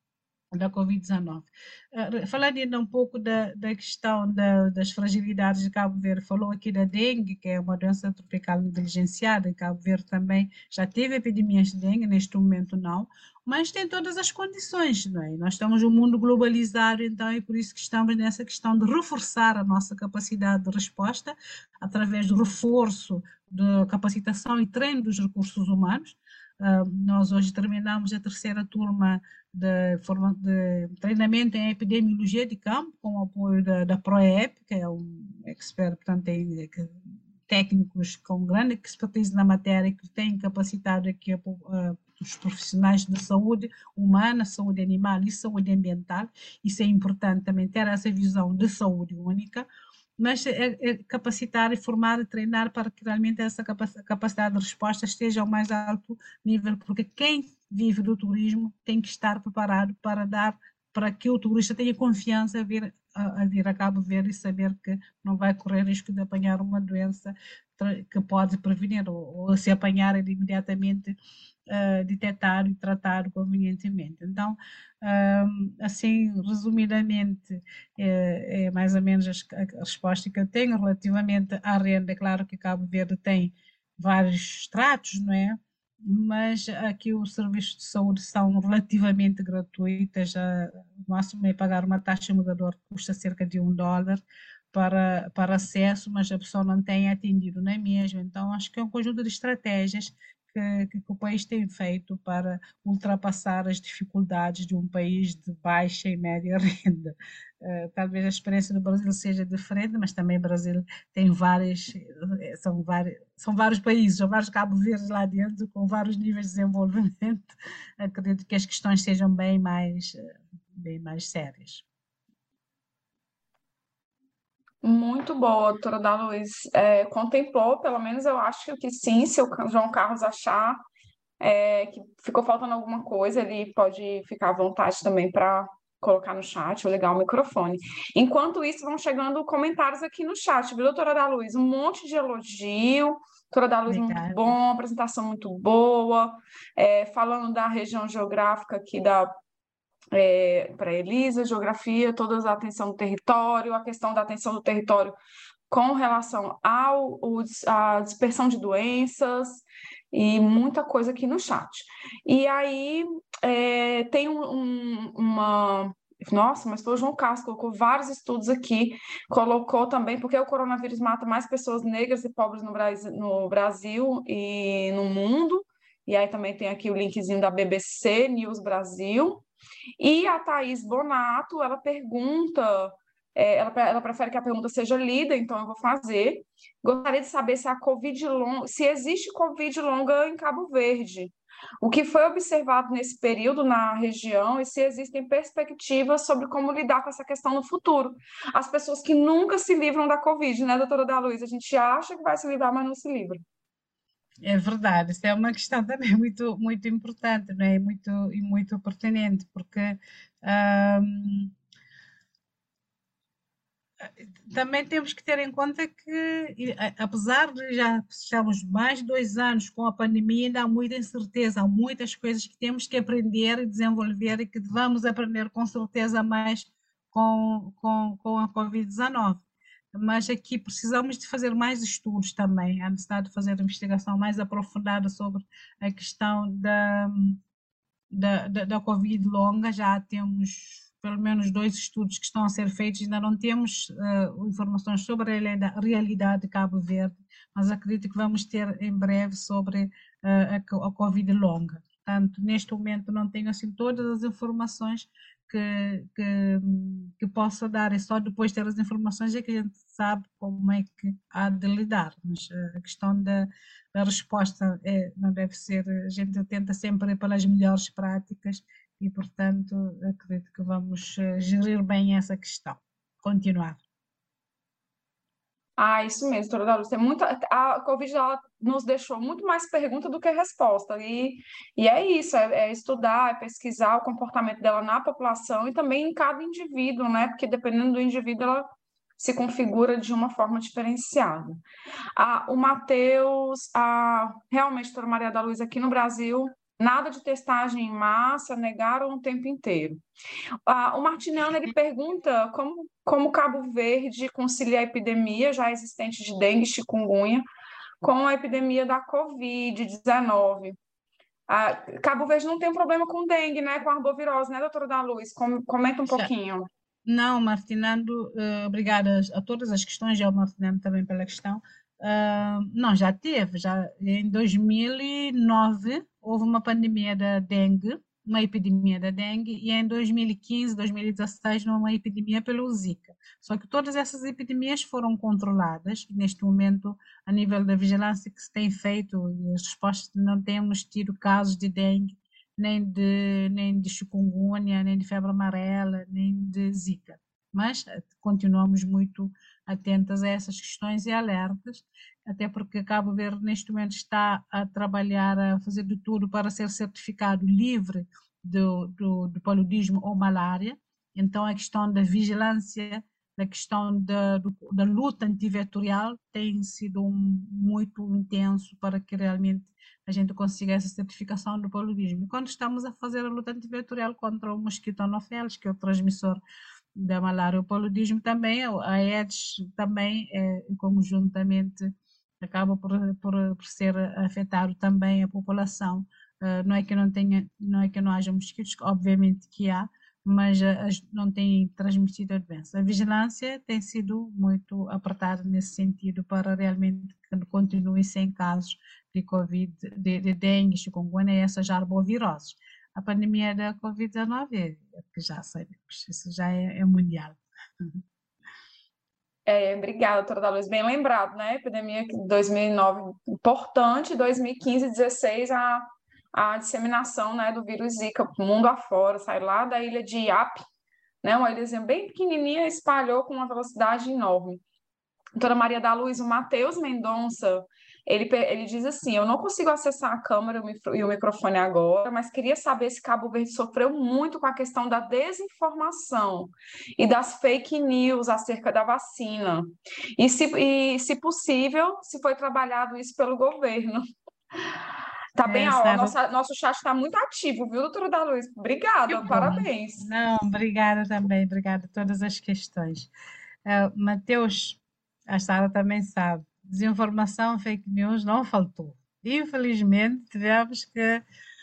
C: da covid dezenove. Uh, falando ainda um pouco da, da questão da, das fragilidades de Cabo Verde, falou aqui da dengue, que é uma doença tropical negligenciada, em Cabo Verde também já teve epidemias de dengue, neste momento não, mas tem todas as condições, não é? Nós estamos num mundo globalizado, então é por isso que estamos nessa questão de reforçar a nossa capacidade de resposta, através do reforço da capacitação e treino dos recursos humanos. Uh, nós hoje terminamos a terceira turma de, forma, de treinamento em epidemiologia de campo, com o apoio da, da PROEP, que é um expert, portanto, tem que, técnicos com grande expertise na matéria, que têm capacitado aqui a, a, os profissionais de saúde humana, saúde animal e saúde ambiental. Isso é importante também, ter essa visão de saúde única, mas é, é capacitar e formar e treinar para que realmente essa capacidade de resposta esteja ao mais alto nível, porque quem vive do turismo tem que estar preparado para dar, para que o turista tenha confiança a vir a, a vir a Cabo Verde e saber que não vai correr risco de apanhar uma doença que pode prevenir, ou, ou se apanhar ele imediatamente uh, detectar e tratar convenientemente. Então, um, assim, resumidamente, é, é mais ou menos a, a resposta que eu tenho relativamente à renda. É claro que Cabo Verde tem vários estratos, não é? Mas aqui os serviços de saúde são relativamente gratuitos, já, o máximo é pagar uma taxa moderadora que custa cerca de um dólar para, para acesso, mas a pessoa não tem atendido, não é mesmo? Então acho que é um conjunto de estratégias que, que o país tem feito para ultrapassar as dificuldades de um país de baixa e média renda. Uh, talvez a experiência do Brasil seja diferente, mas também o Brasil tem várias, são vários, são vários países, são vários Cabo Verdes lá dentro, com vários níveis de desenvolvimento. Acredito que as questões sejam bem mais, bem mais sérias.
B: Muito boa, doutora Ana Luiz. É, contemplou, pelo menos eu acho que sim, se o João Carlos achar é, que ficou faltando alguma coisa, ele pode ficar à vontade também para colocar no chat ou ligar o microfone. Enquanto isso, vão chegando comentários aqui no chat, viu, doutora da Luz? Um monte de elogio. Doutora da Luz, muito bom, apresentação muito boa. É, falando da região geográfica aqui da É, para Elisa, geografia, toda a atenção do território, a questão da atenção do território com relação ao, à dispersão de doenças e muita coisa aqui no chat. E aí é, tem um, um, uma... Nossa, mas foi o João Carlos, colocou vários estudos aqui, colocou também, porque o coronavírus mata mais pessoas negras e pobres no Brasil, no Brasil e no mundo, e aí também tem aqui o linkzinho da B B C News Brasil. E a Thaís Bonato, ela pergunta, é, ela, ela prefere que a pergunta seja lida, então eu vou fazer. Gostaria de saber se a COVID longa, se existe Covid longa em Cabo Verde. O que foi observado nesse período na região e se existem perspectivas sobre como lidar com essa questão no futuro. As pessoas que nunca se livram da Covid, né, doutora da Luiz? A gente acha que vai se livrar, mas não se livra.
C: É verdade, isso é uma questão também muito, muito importante, não é? Muito, e muito pertinente, porque hum, também temos que ter em conta que, apesar de já estamos mais de dois anos com a pandemia, ainda há muita incerteza, há muitas coisas que temos que aprender e desenvolver e que vamos aprender com certeza mais com, com, com a covid dezenove. Mas aqui precisamos de fazer mais estudos também, há necessidade de fazer investigação mais aprofundada sobre a questão da, da, da, da Covid longa. Já temos pelo menos dois estudos que estão a ser feitos, ainda não temos uh, informações sobre a realidade de Cabo Verde, mas acredito que vamos ter em breve sobre a, a Covid longa. Portanto, neste momento não tenho assim todas as informações que, que, que possa dar, é só depois de ter as informações é que a gente sabe como é que há de lidar, mas a questão da, da resposta é, não deve ser, a gente tenta sempre ir pelas melhores práticas e, portanto, acredito que vamos gerir bem essa questão. Continuar.
B: Ah, isso mesmo, doutora da Luz. Tem muita, a Covid ela nos deixou muito mais pergunta do que resposta. E, e é isso, é, é estudar, é pesquisar o comportamento dela na população e também em cada indivíduo, né? Porque dependendo do indivíduo, ela se configura de uma forma diferenciada. Ah, o Matheus, ah, realmente, doutora Maria da Luz, aqui no Brasil, nada de testagem em massa, negaram o tempo inteiro. Ah, o Martiniano, ele pergunta como, como Cabo Verde concilia a epidemia já existente de dengue e chikungunya com a epidemia da covid dezenove. Ah, Cabo Verde não tem problema com dengue, né? Com arbovirose, né, doutora da Luz? Com, comenta um
C: Já,
B: pouquinho.
C: não, Martinando, uh, obrigada a todas as questões, e ao Martinando também pela questão. Uh, não, já teve, já em dois mil e nove houve uma pandemia da dengue, uma epidemia da dengue, e em dois mil e quinze, dois mil e dezesseis, uma epidemia pelo Zika. Só que todas essas epidemias foram controladas, e neste momento, a nível da vigilância que se tem feito, e as respostas, não temos tido casos de dengue, nem de, nem de chikungunya, nem de febre amarela, nem de zika. Mas continuamos muito atentas a essas questões e alertas, até porque Cabo Verde neste momento está a trabalhar, a fazer de tudo para ser certificado livre do, do, do paludismo ou malária. Então a questão da vigilância, da questão da, do, da luta antivetorial tem sido um, muito intenso para que realmente a gente consiga essa certificação do paludismo. E quando estamos a fazer a luta antivetorial contra o mosquito anopheles, que é o transmissor da malária, o paludismo também, a Aedes também, é, conjuntamente, acaba por, por, por ser afetado também a população. Uh, não é que não tenha, não é que não haja mosquitos, obviamente que há, mas uh, não tem transmitido a doença. A vigilância tem sido muito apertada nesse sentido para realmente que continue sem casos de Covid, de, de dengue, chikungunya e essas arboviroses. A pandemia da Covid dezenove é que já sabemos, isso já é, é mundial.
B: É, obrigada, doutora da Luz. Bem lembrado, né? Epidemia de dois mil e nove, importante, dois mil e quinze e dezesseis, a, a disseminação, né, do vírus Zika mundo afora, sai lá da ilha de Iap, né, uma ilhazinha bem pequenininha, espalhou com uma velocidade enorme. Doutora Maria da Luz, o Matheus Mendonça, ele, ele diz assim, eu não consigo acessar a câmera e o microfone agora, mas queria saber se Cabo Verde sofreu muito com a questão da desinformação e das fake news acerca da vacina. E, se, e, se possível, se foi trabalhado isso pelo governo. Tá bem,
C: É,
B: ó,
C: Sara,
B: nossa, nosso chat está muito ativo, viu, doutora da Luz?
C: que
B: Obrigada,
C: bom.
B: parabéns.
C: Não, obrigada também, obrigada a todas as questões. Uh, Mateus, a Sara também sabe, desinformação, fake news não faltou. Infelizmente, tivemos que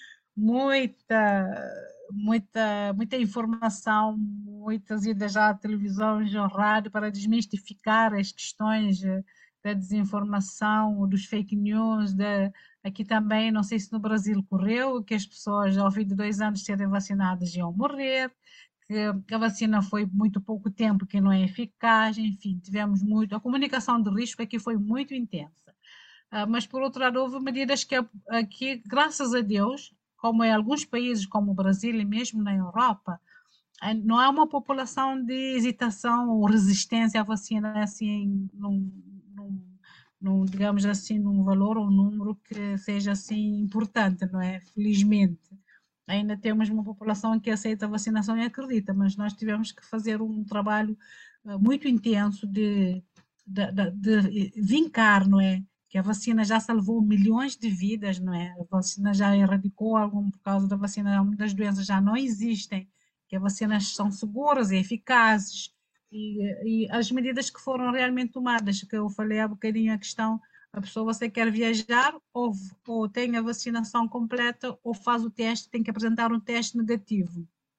C: muita, muita, muita informação, muitas idas à televisão e ao rádio para desmistificar as questões da desinformação, dos fake news, da, aqui também, não sei se no Brasil correu, que as pessoas ao fim de dois anos de serem vacinadas iam morrer, que a vacina foi muito pouco tempo, que não é eficaz, enfim, tivemos muito, a comunicação de risco aqui foi muito intensa. Uh, mas por outro lado houve medidas que aqui, graças a Deus, como em alguns países como o Brasil e mesmo na Europa, não há uma população de hesitação ou resistência à vacina assim, num, num, num, digamos assim, num valor ou número que seja assim importante, não é? Felizmente. Ainda temos uma população que aceita a vacinação e acredita, mas nós tivemos que fazer um trabalho uh, muito intenso de, de, de, de vincar, não é? Que a vacina já salvou milhões de vidas, não é? A vacina já erradicou algum, por causa da vacina, muitas doenças já não existem, que as vacinas são seguras e eficazes, e, e as medidas que foram realmente tomadas, que eu falei há bocadinho a questão, a pessoa você quer viajar, ou, ou tem a vacinação completa, ou faz o teste, tem que apresentar um teste negativo.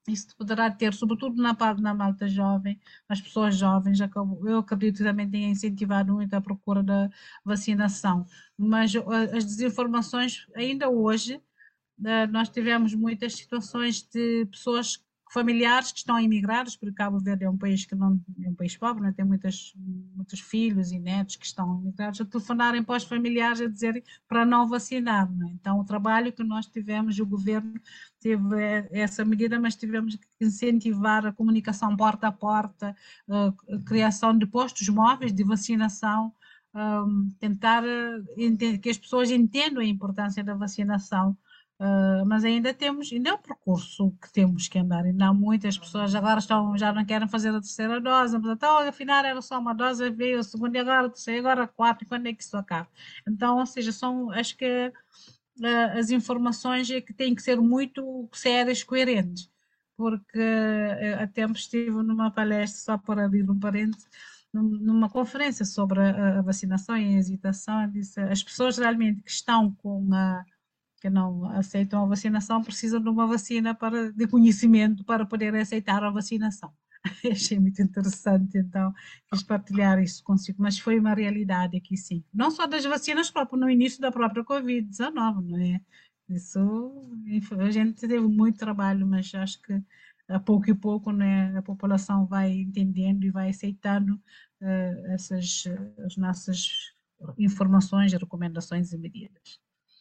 C: isso poderá ter, sobretudo na parte na malta jovem, as pessoas jovens, eu acredito que também tenha incentivado muito a procura da vacinação, mas as desinformações, ainda hoje, nós tivemos muitas situações de pessoas, familiares que estão imigrados, porque Cabo Verde é um país que não é um país pobre, não tem muitas, muitos filhos e netos que estão imigrados, a telefonarem para os familiares a dizerem para não vacinar. Não é? Então, o trabalho que nós tivemos, o governo teve essa medida, mas tivemos que incentivar a comunicação porta a porta, a criação de postos móveis de vacinação, um, tentar que as pessoas entendam a importância da vacinação. Uh, mas ainda temos, ainda é um percurso que temos que andar, ainda há muitas pessoas agora estão, já não querem fazer a terceira dose, mas então afinal era só uma dose, veio a segunda e agora a terceira, agora a quarta, e quando é que isso acaba? Então, ou seja, são, acho que uh, as informações é que têm que ser muito sérias, coerentes, porque uh, há tempo estive numa palestra, só para abrir um parênteses, numa conferência sobre a, a vacinação e a hesitação, disse, as pessoas realmente que estão com a que não aceitam a vacinação precisam de uma vacina para, de conhecimento para poder aceitar a vacinação. Achei muito interessante, então quis partilhar isso consigo, mas foi uma realidade aqui sim. Não só das vacinas próprias, no início da própria covid dezenove, não é? Isso, a gente teve muito trabalho, mas acho que a pouco e pouco, né, a população vai entendendo e vai aceitando uh, essas as nossas informações, recomendações e medidas.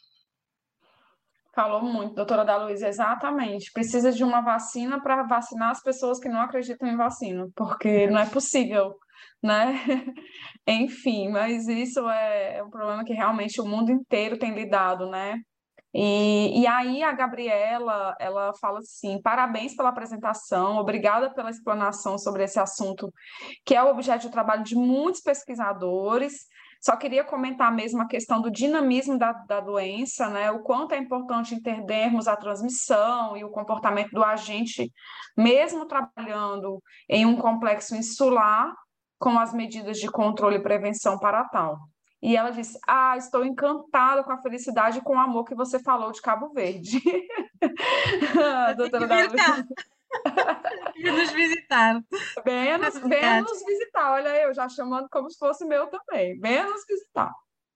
B: Falou muito, doutora Da Luísa, exatamente. Precisa de uma vacina para vacinar as pessoas que não acreditam em vacina, porque não é possível, né? Enfim, mas isso é um problema que realmente o mundo inteiro tem lidado, né? E, e aí a Gabriela, ela fala assim, parabéns pela apresentação, obrigada pela explanação sobre esse assunto, que é o objeto de trabalho de muitos pesquisadores. Só queria comentar mesmo a questão do dinamismo da, da doença, né? O quanto é importante entendermos a transmissão e o comportamento do agente, mesmo trabalhando em um complexo insular, com as medidas de controle e prevenção para tal. E ela disse, ah, estou encantada com a felicidade e com o amor que você falou de Cabo Verde. Doutora Da Luísa.
C: Venha nos visitar.
B: Venha nos, venha nos visitar. Olha, eu já chamando como se fosse meu também. Venha nos visitar.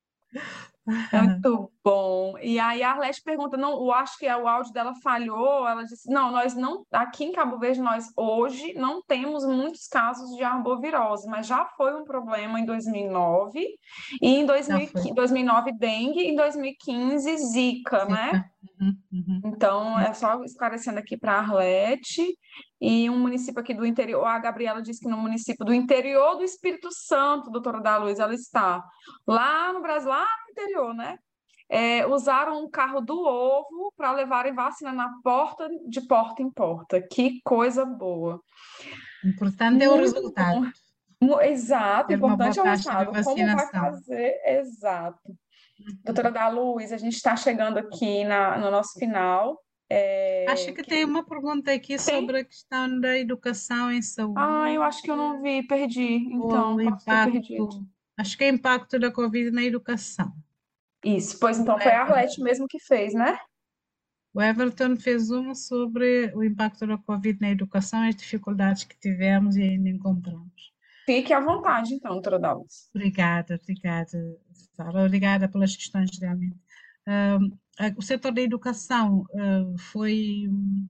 B: É muito bom. E aí a Arlete pergunta, não, eu acho que o áudio dela falhou. Ela disse, não, nós não, aqui em Cabo Verde, nós hoje não temos muitos casos de arbovirose, mas já foi um problema em dois mil e nove, e em dois mil, dois mil e nove dengue, e em dois mil e quinze zika, Zika. Né?
C: Uhum, uhum.
B: Então, é só esclarecendo aqui para a Arlete. E um município aqui do interior, a Gabriela disse que no município do interior do Espírito Santo, doutora Da Luz, ela está lá no Brasil, lá no interior, né? É, usaram um carro do ovo para levarem vacina na porta, de porta em porta. Que coisa boa.
C: Importante é o resultado.
B: Bom. Exato,
C: Ter
B: importante é o
C: taxa de
B: resultado. Como vai
C: vacinação.
B: fazer? Exato. Uhum. Doutora Da Luz, a gente está chegando aqui na, no nosso final. É...
C: Acho que tem uma pergunta aqui tem? sobre a questão da educação em saúde.
B: Ah, eu acho que eu não vi, perdi. Então,
C: o impacto, acho que é o impacto da Covid na educação.
B: Isso, pois então foi a Arlete mesmo que fez, né?
C: O Everton fez uma sobre o impacto da Covid na educação e as dificuldades que tivemos e ainda encontramos.
B: Fique à vontade, então, doutora Da Luz.
C: Obrigada, obrigada, Sara. Obrigada pelas questões, realmente. Uh, o setor da educação uh, foi,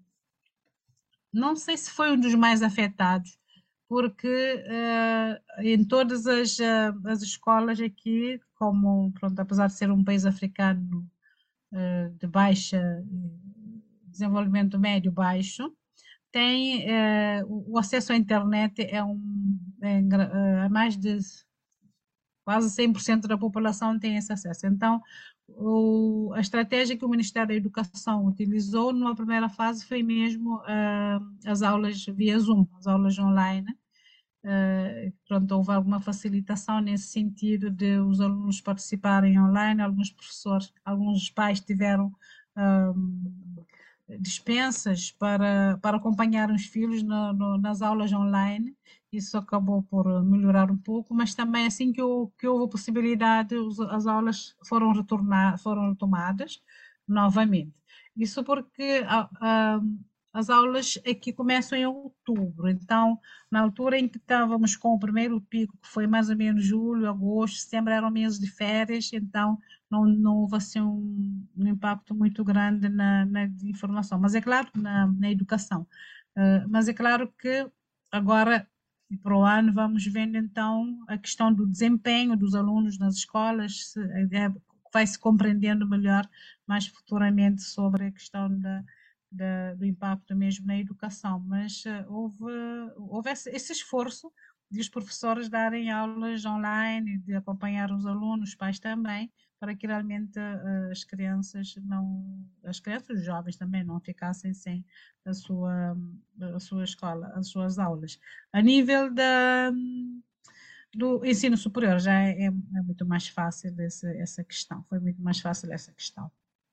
C: não sei se foi um dos mais afetados, porque uh, em todas as, uh, as escolas aqui, como, pronto, apesar de ser um país africano uh, de baixa desenvolvimento médio baixo, tem uh, o acesso à internet é um é, uh, mais de quase cem por cento da população tem esse acesso. Então, o, a estratégia que o Ministério da Educação utilizou numa primeira fase foi mesmo uh, as aulas via Zoom, as aulas online. Uh, pronto, houve alguma facilitação nesse sentido de os alunos participarem online, alguns professores, alguns pais tiveram um, dispensas para, para acompanhar os filhos no, no, nas aulas online. Isso acabou por melhorar um pouco, mas também assim que, o, que houve possibilidade, as aulas foram, retornar, foram retomadas novamente. Isso porque a, a, as aulas aqui começam em outubro, então, na altura em que estávamos com o primeiro pico, que foi mais ou menos julho, agosto, setembro, eram meses de férias, então não, não houve assim um, um impacto muito grande na, na informação, mas é claro, na, na educação. Uh, mas é claro que agora, para o ano, vamos vendo então a questão do desempenho dos alunos nas escolas, se, é, vai se compreendendo melhor mais futuramente sobre a questão da, da, do impacto mesmo na educação, mas uh, houve, houve esse, esse esforço de os professores darem aulas online, de acompanhar os alunos, os pais também, para que realmente uh, as crianças não, as crianças e os jovens também não ficassem sem a sua, a sua escola, as suas aulas. A nível da, do ensino superior já é, é muito mais fácil essa, essa questão, foi muito mais fácil essa questão.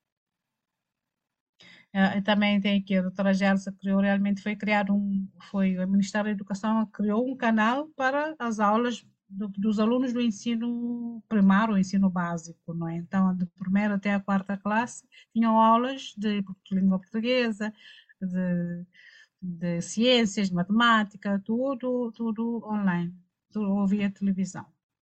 C: Uh, também tem aqui a doutora Gelsa criou, realmente foi criado um, foi o Ministério da Educação criou um canal para as aulas do, dos alunos do ensino primário, o ensino básico, não é? Então, de primeira até a quarta classe, tinham aulas de língua portuguesa, de, de ciências, de matemática, tudo, tudo online, tudo via televisão.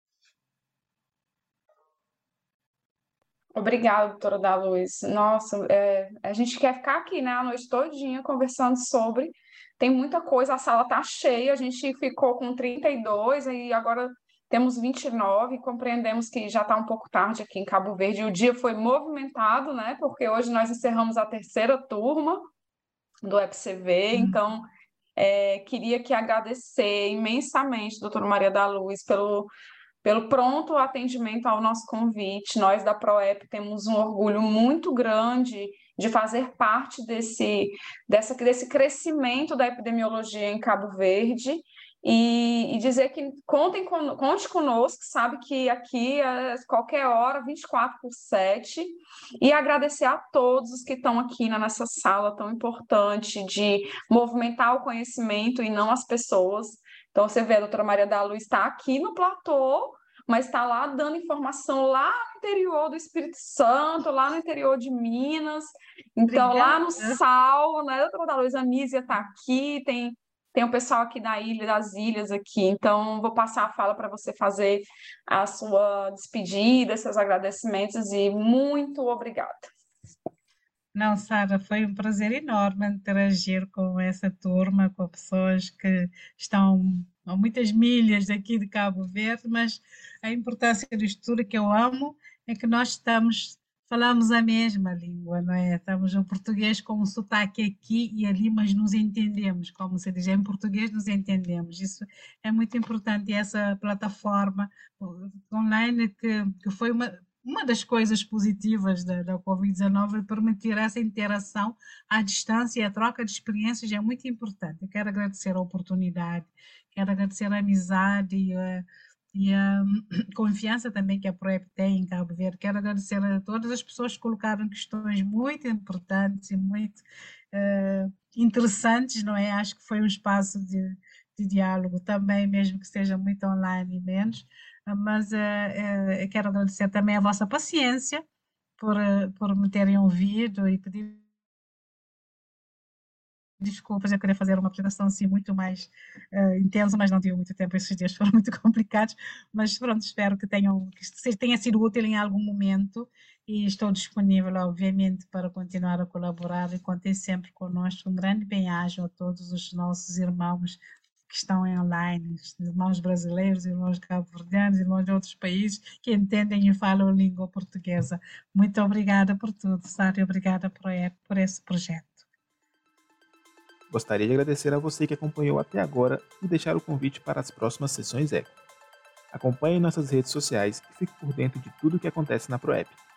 B: Obrigada, doutora da Luz. Nossa, é, a gente quer ficar aqui, né, a noite todinha conversando sobre. Tem muita coisa, a sala está cheia, a gente ficou com trinta e dois e agora temos vinte e nove, compreendemos que já está um pouco tarde aqui em Cabo Verde. O dia foi movimentado, né, porque hoje nós encerramos a terceira turma do E P C V,
C: Hum.
B: então é, queria que agradecer imensamente, doutora Maria da Luz, pelo pelo pronto atendimento ao nosso convite. Nós da PROEP temos um orgulho muito grande de fazer parte desse, dessa, desse crescimento da epidemiologia em Cabo Verde e, e dizer que contem con, conte conosco, sabe que aqui é qualquer hora, vinte e quatro por sete, e agradecer a todos os que estão aqui nessa sala tão importante de movimentar o conhecimento e não as pessoas. Então, você vê, a doutora Maria da Luz está aqui no platô, mas está lá dando informação lá no interior do Espírito Santo, lá no interior de Minas. Então,
C: Obrigada.
B: lá no Sal, né, doutora da Luz, a Nízia está aqui, tem, tem o pessoal aqui da ilha, das ilhas aqui. Então, vou passar a fala para você fazer a sua despedida, seus agradecimentos e muito obrigada.
C: Não, Sara, foi um prazer enorme interagir com essa turma, com pessoas que estão a muitas milhas daqui de Cabo Verde, mas a importância disto tudo que eu amo é que nós estamos, falamos a mesma língua, não é? Estamos no português com um sotaque aqui e ali, mas nos entendemos, como se diz, em português nos entendemos. Isso é muito importante e essa plataforma online que, que foi uma... Uma das coisas positivas da, da covid dezenove é permitir essa interação à distância e a troca de experiências é muito importante. Eu quero agradecer a oportunidade, quero agradecer a amizade e a, e a confiança também que a PROEP tem em Cabo Verde. Quero agradecer a todas as pessoas que colocaram questões muito importantes e muito uh, interessantes, não é? Acho que foi um espaço de, de diálogo também, mesmo que seja muito online e menos. Mas uh, uh, quero agradecer também a vossa paciência por, uh, por me terem ouvido e pedir desculpas, eu queria fazer uma apresentação assim muito mais uh, intensa, mas não tive muito tempo, esses dias foram muito complicados, mas pronto, espero que, tenham, que tenha sido útil em algum momento e estou disponível, obviamente, para continuar a colaborar e contem sempre connosco. Um grande bem-aja a todos os nossos irmãos que estão em online, irmãos brasileiros, irmãos cabo-verdianos, irmãos de outros países que entendem e falam língua portuguesa. Muito obrigada por tudo, Sara, e obrigada por, por esse projeto.
E: Gostaria de agradecer a você que acompanhou até agora e deixar o convite para as próximas sessões ECO. Acompanhe nossas redes sociais e fique por dentro de tudo o que acontece na PROEP.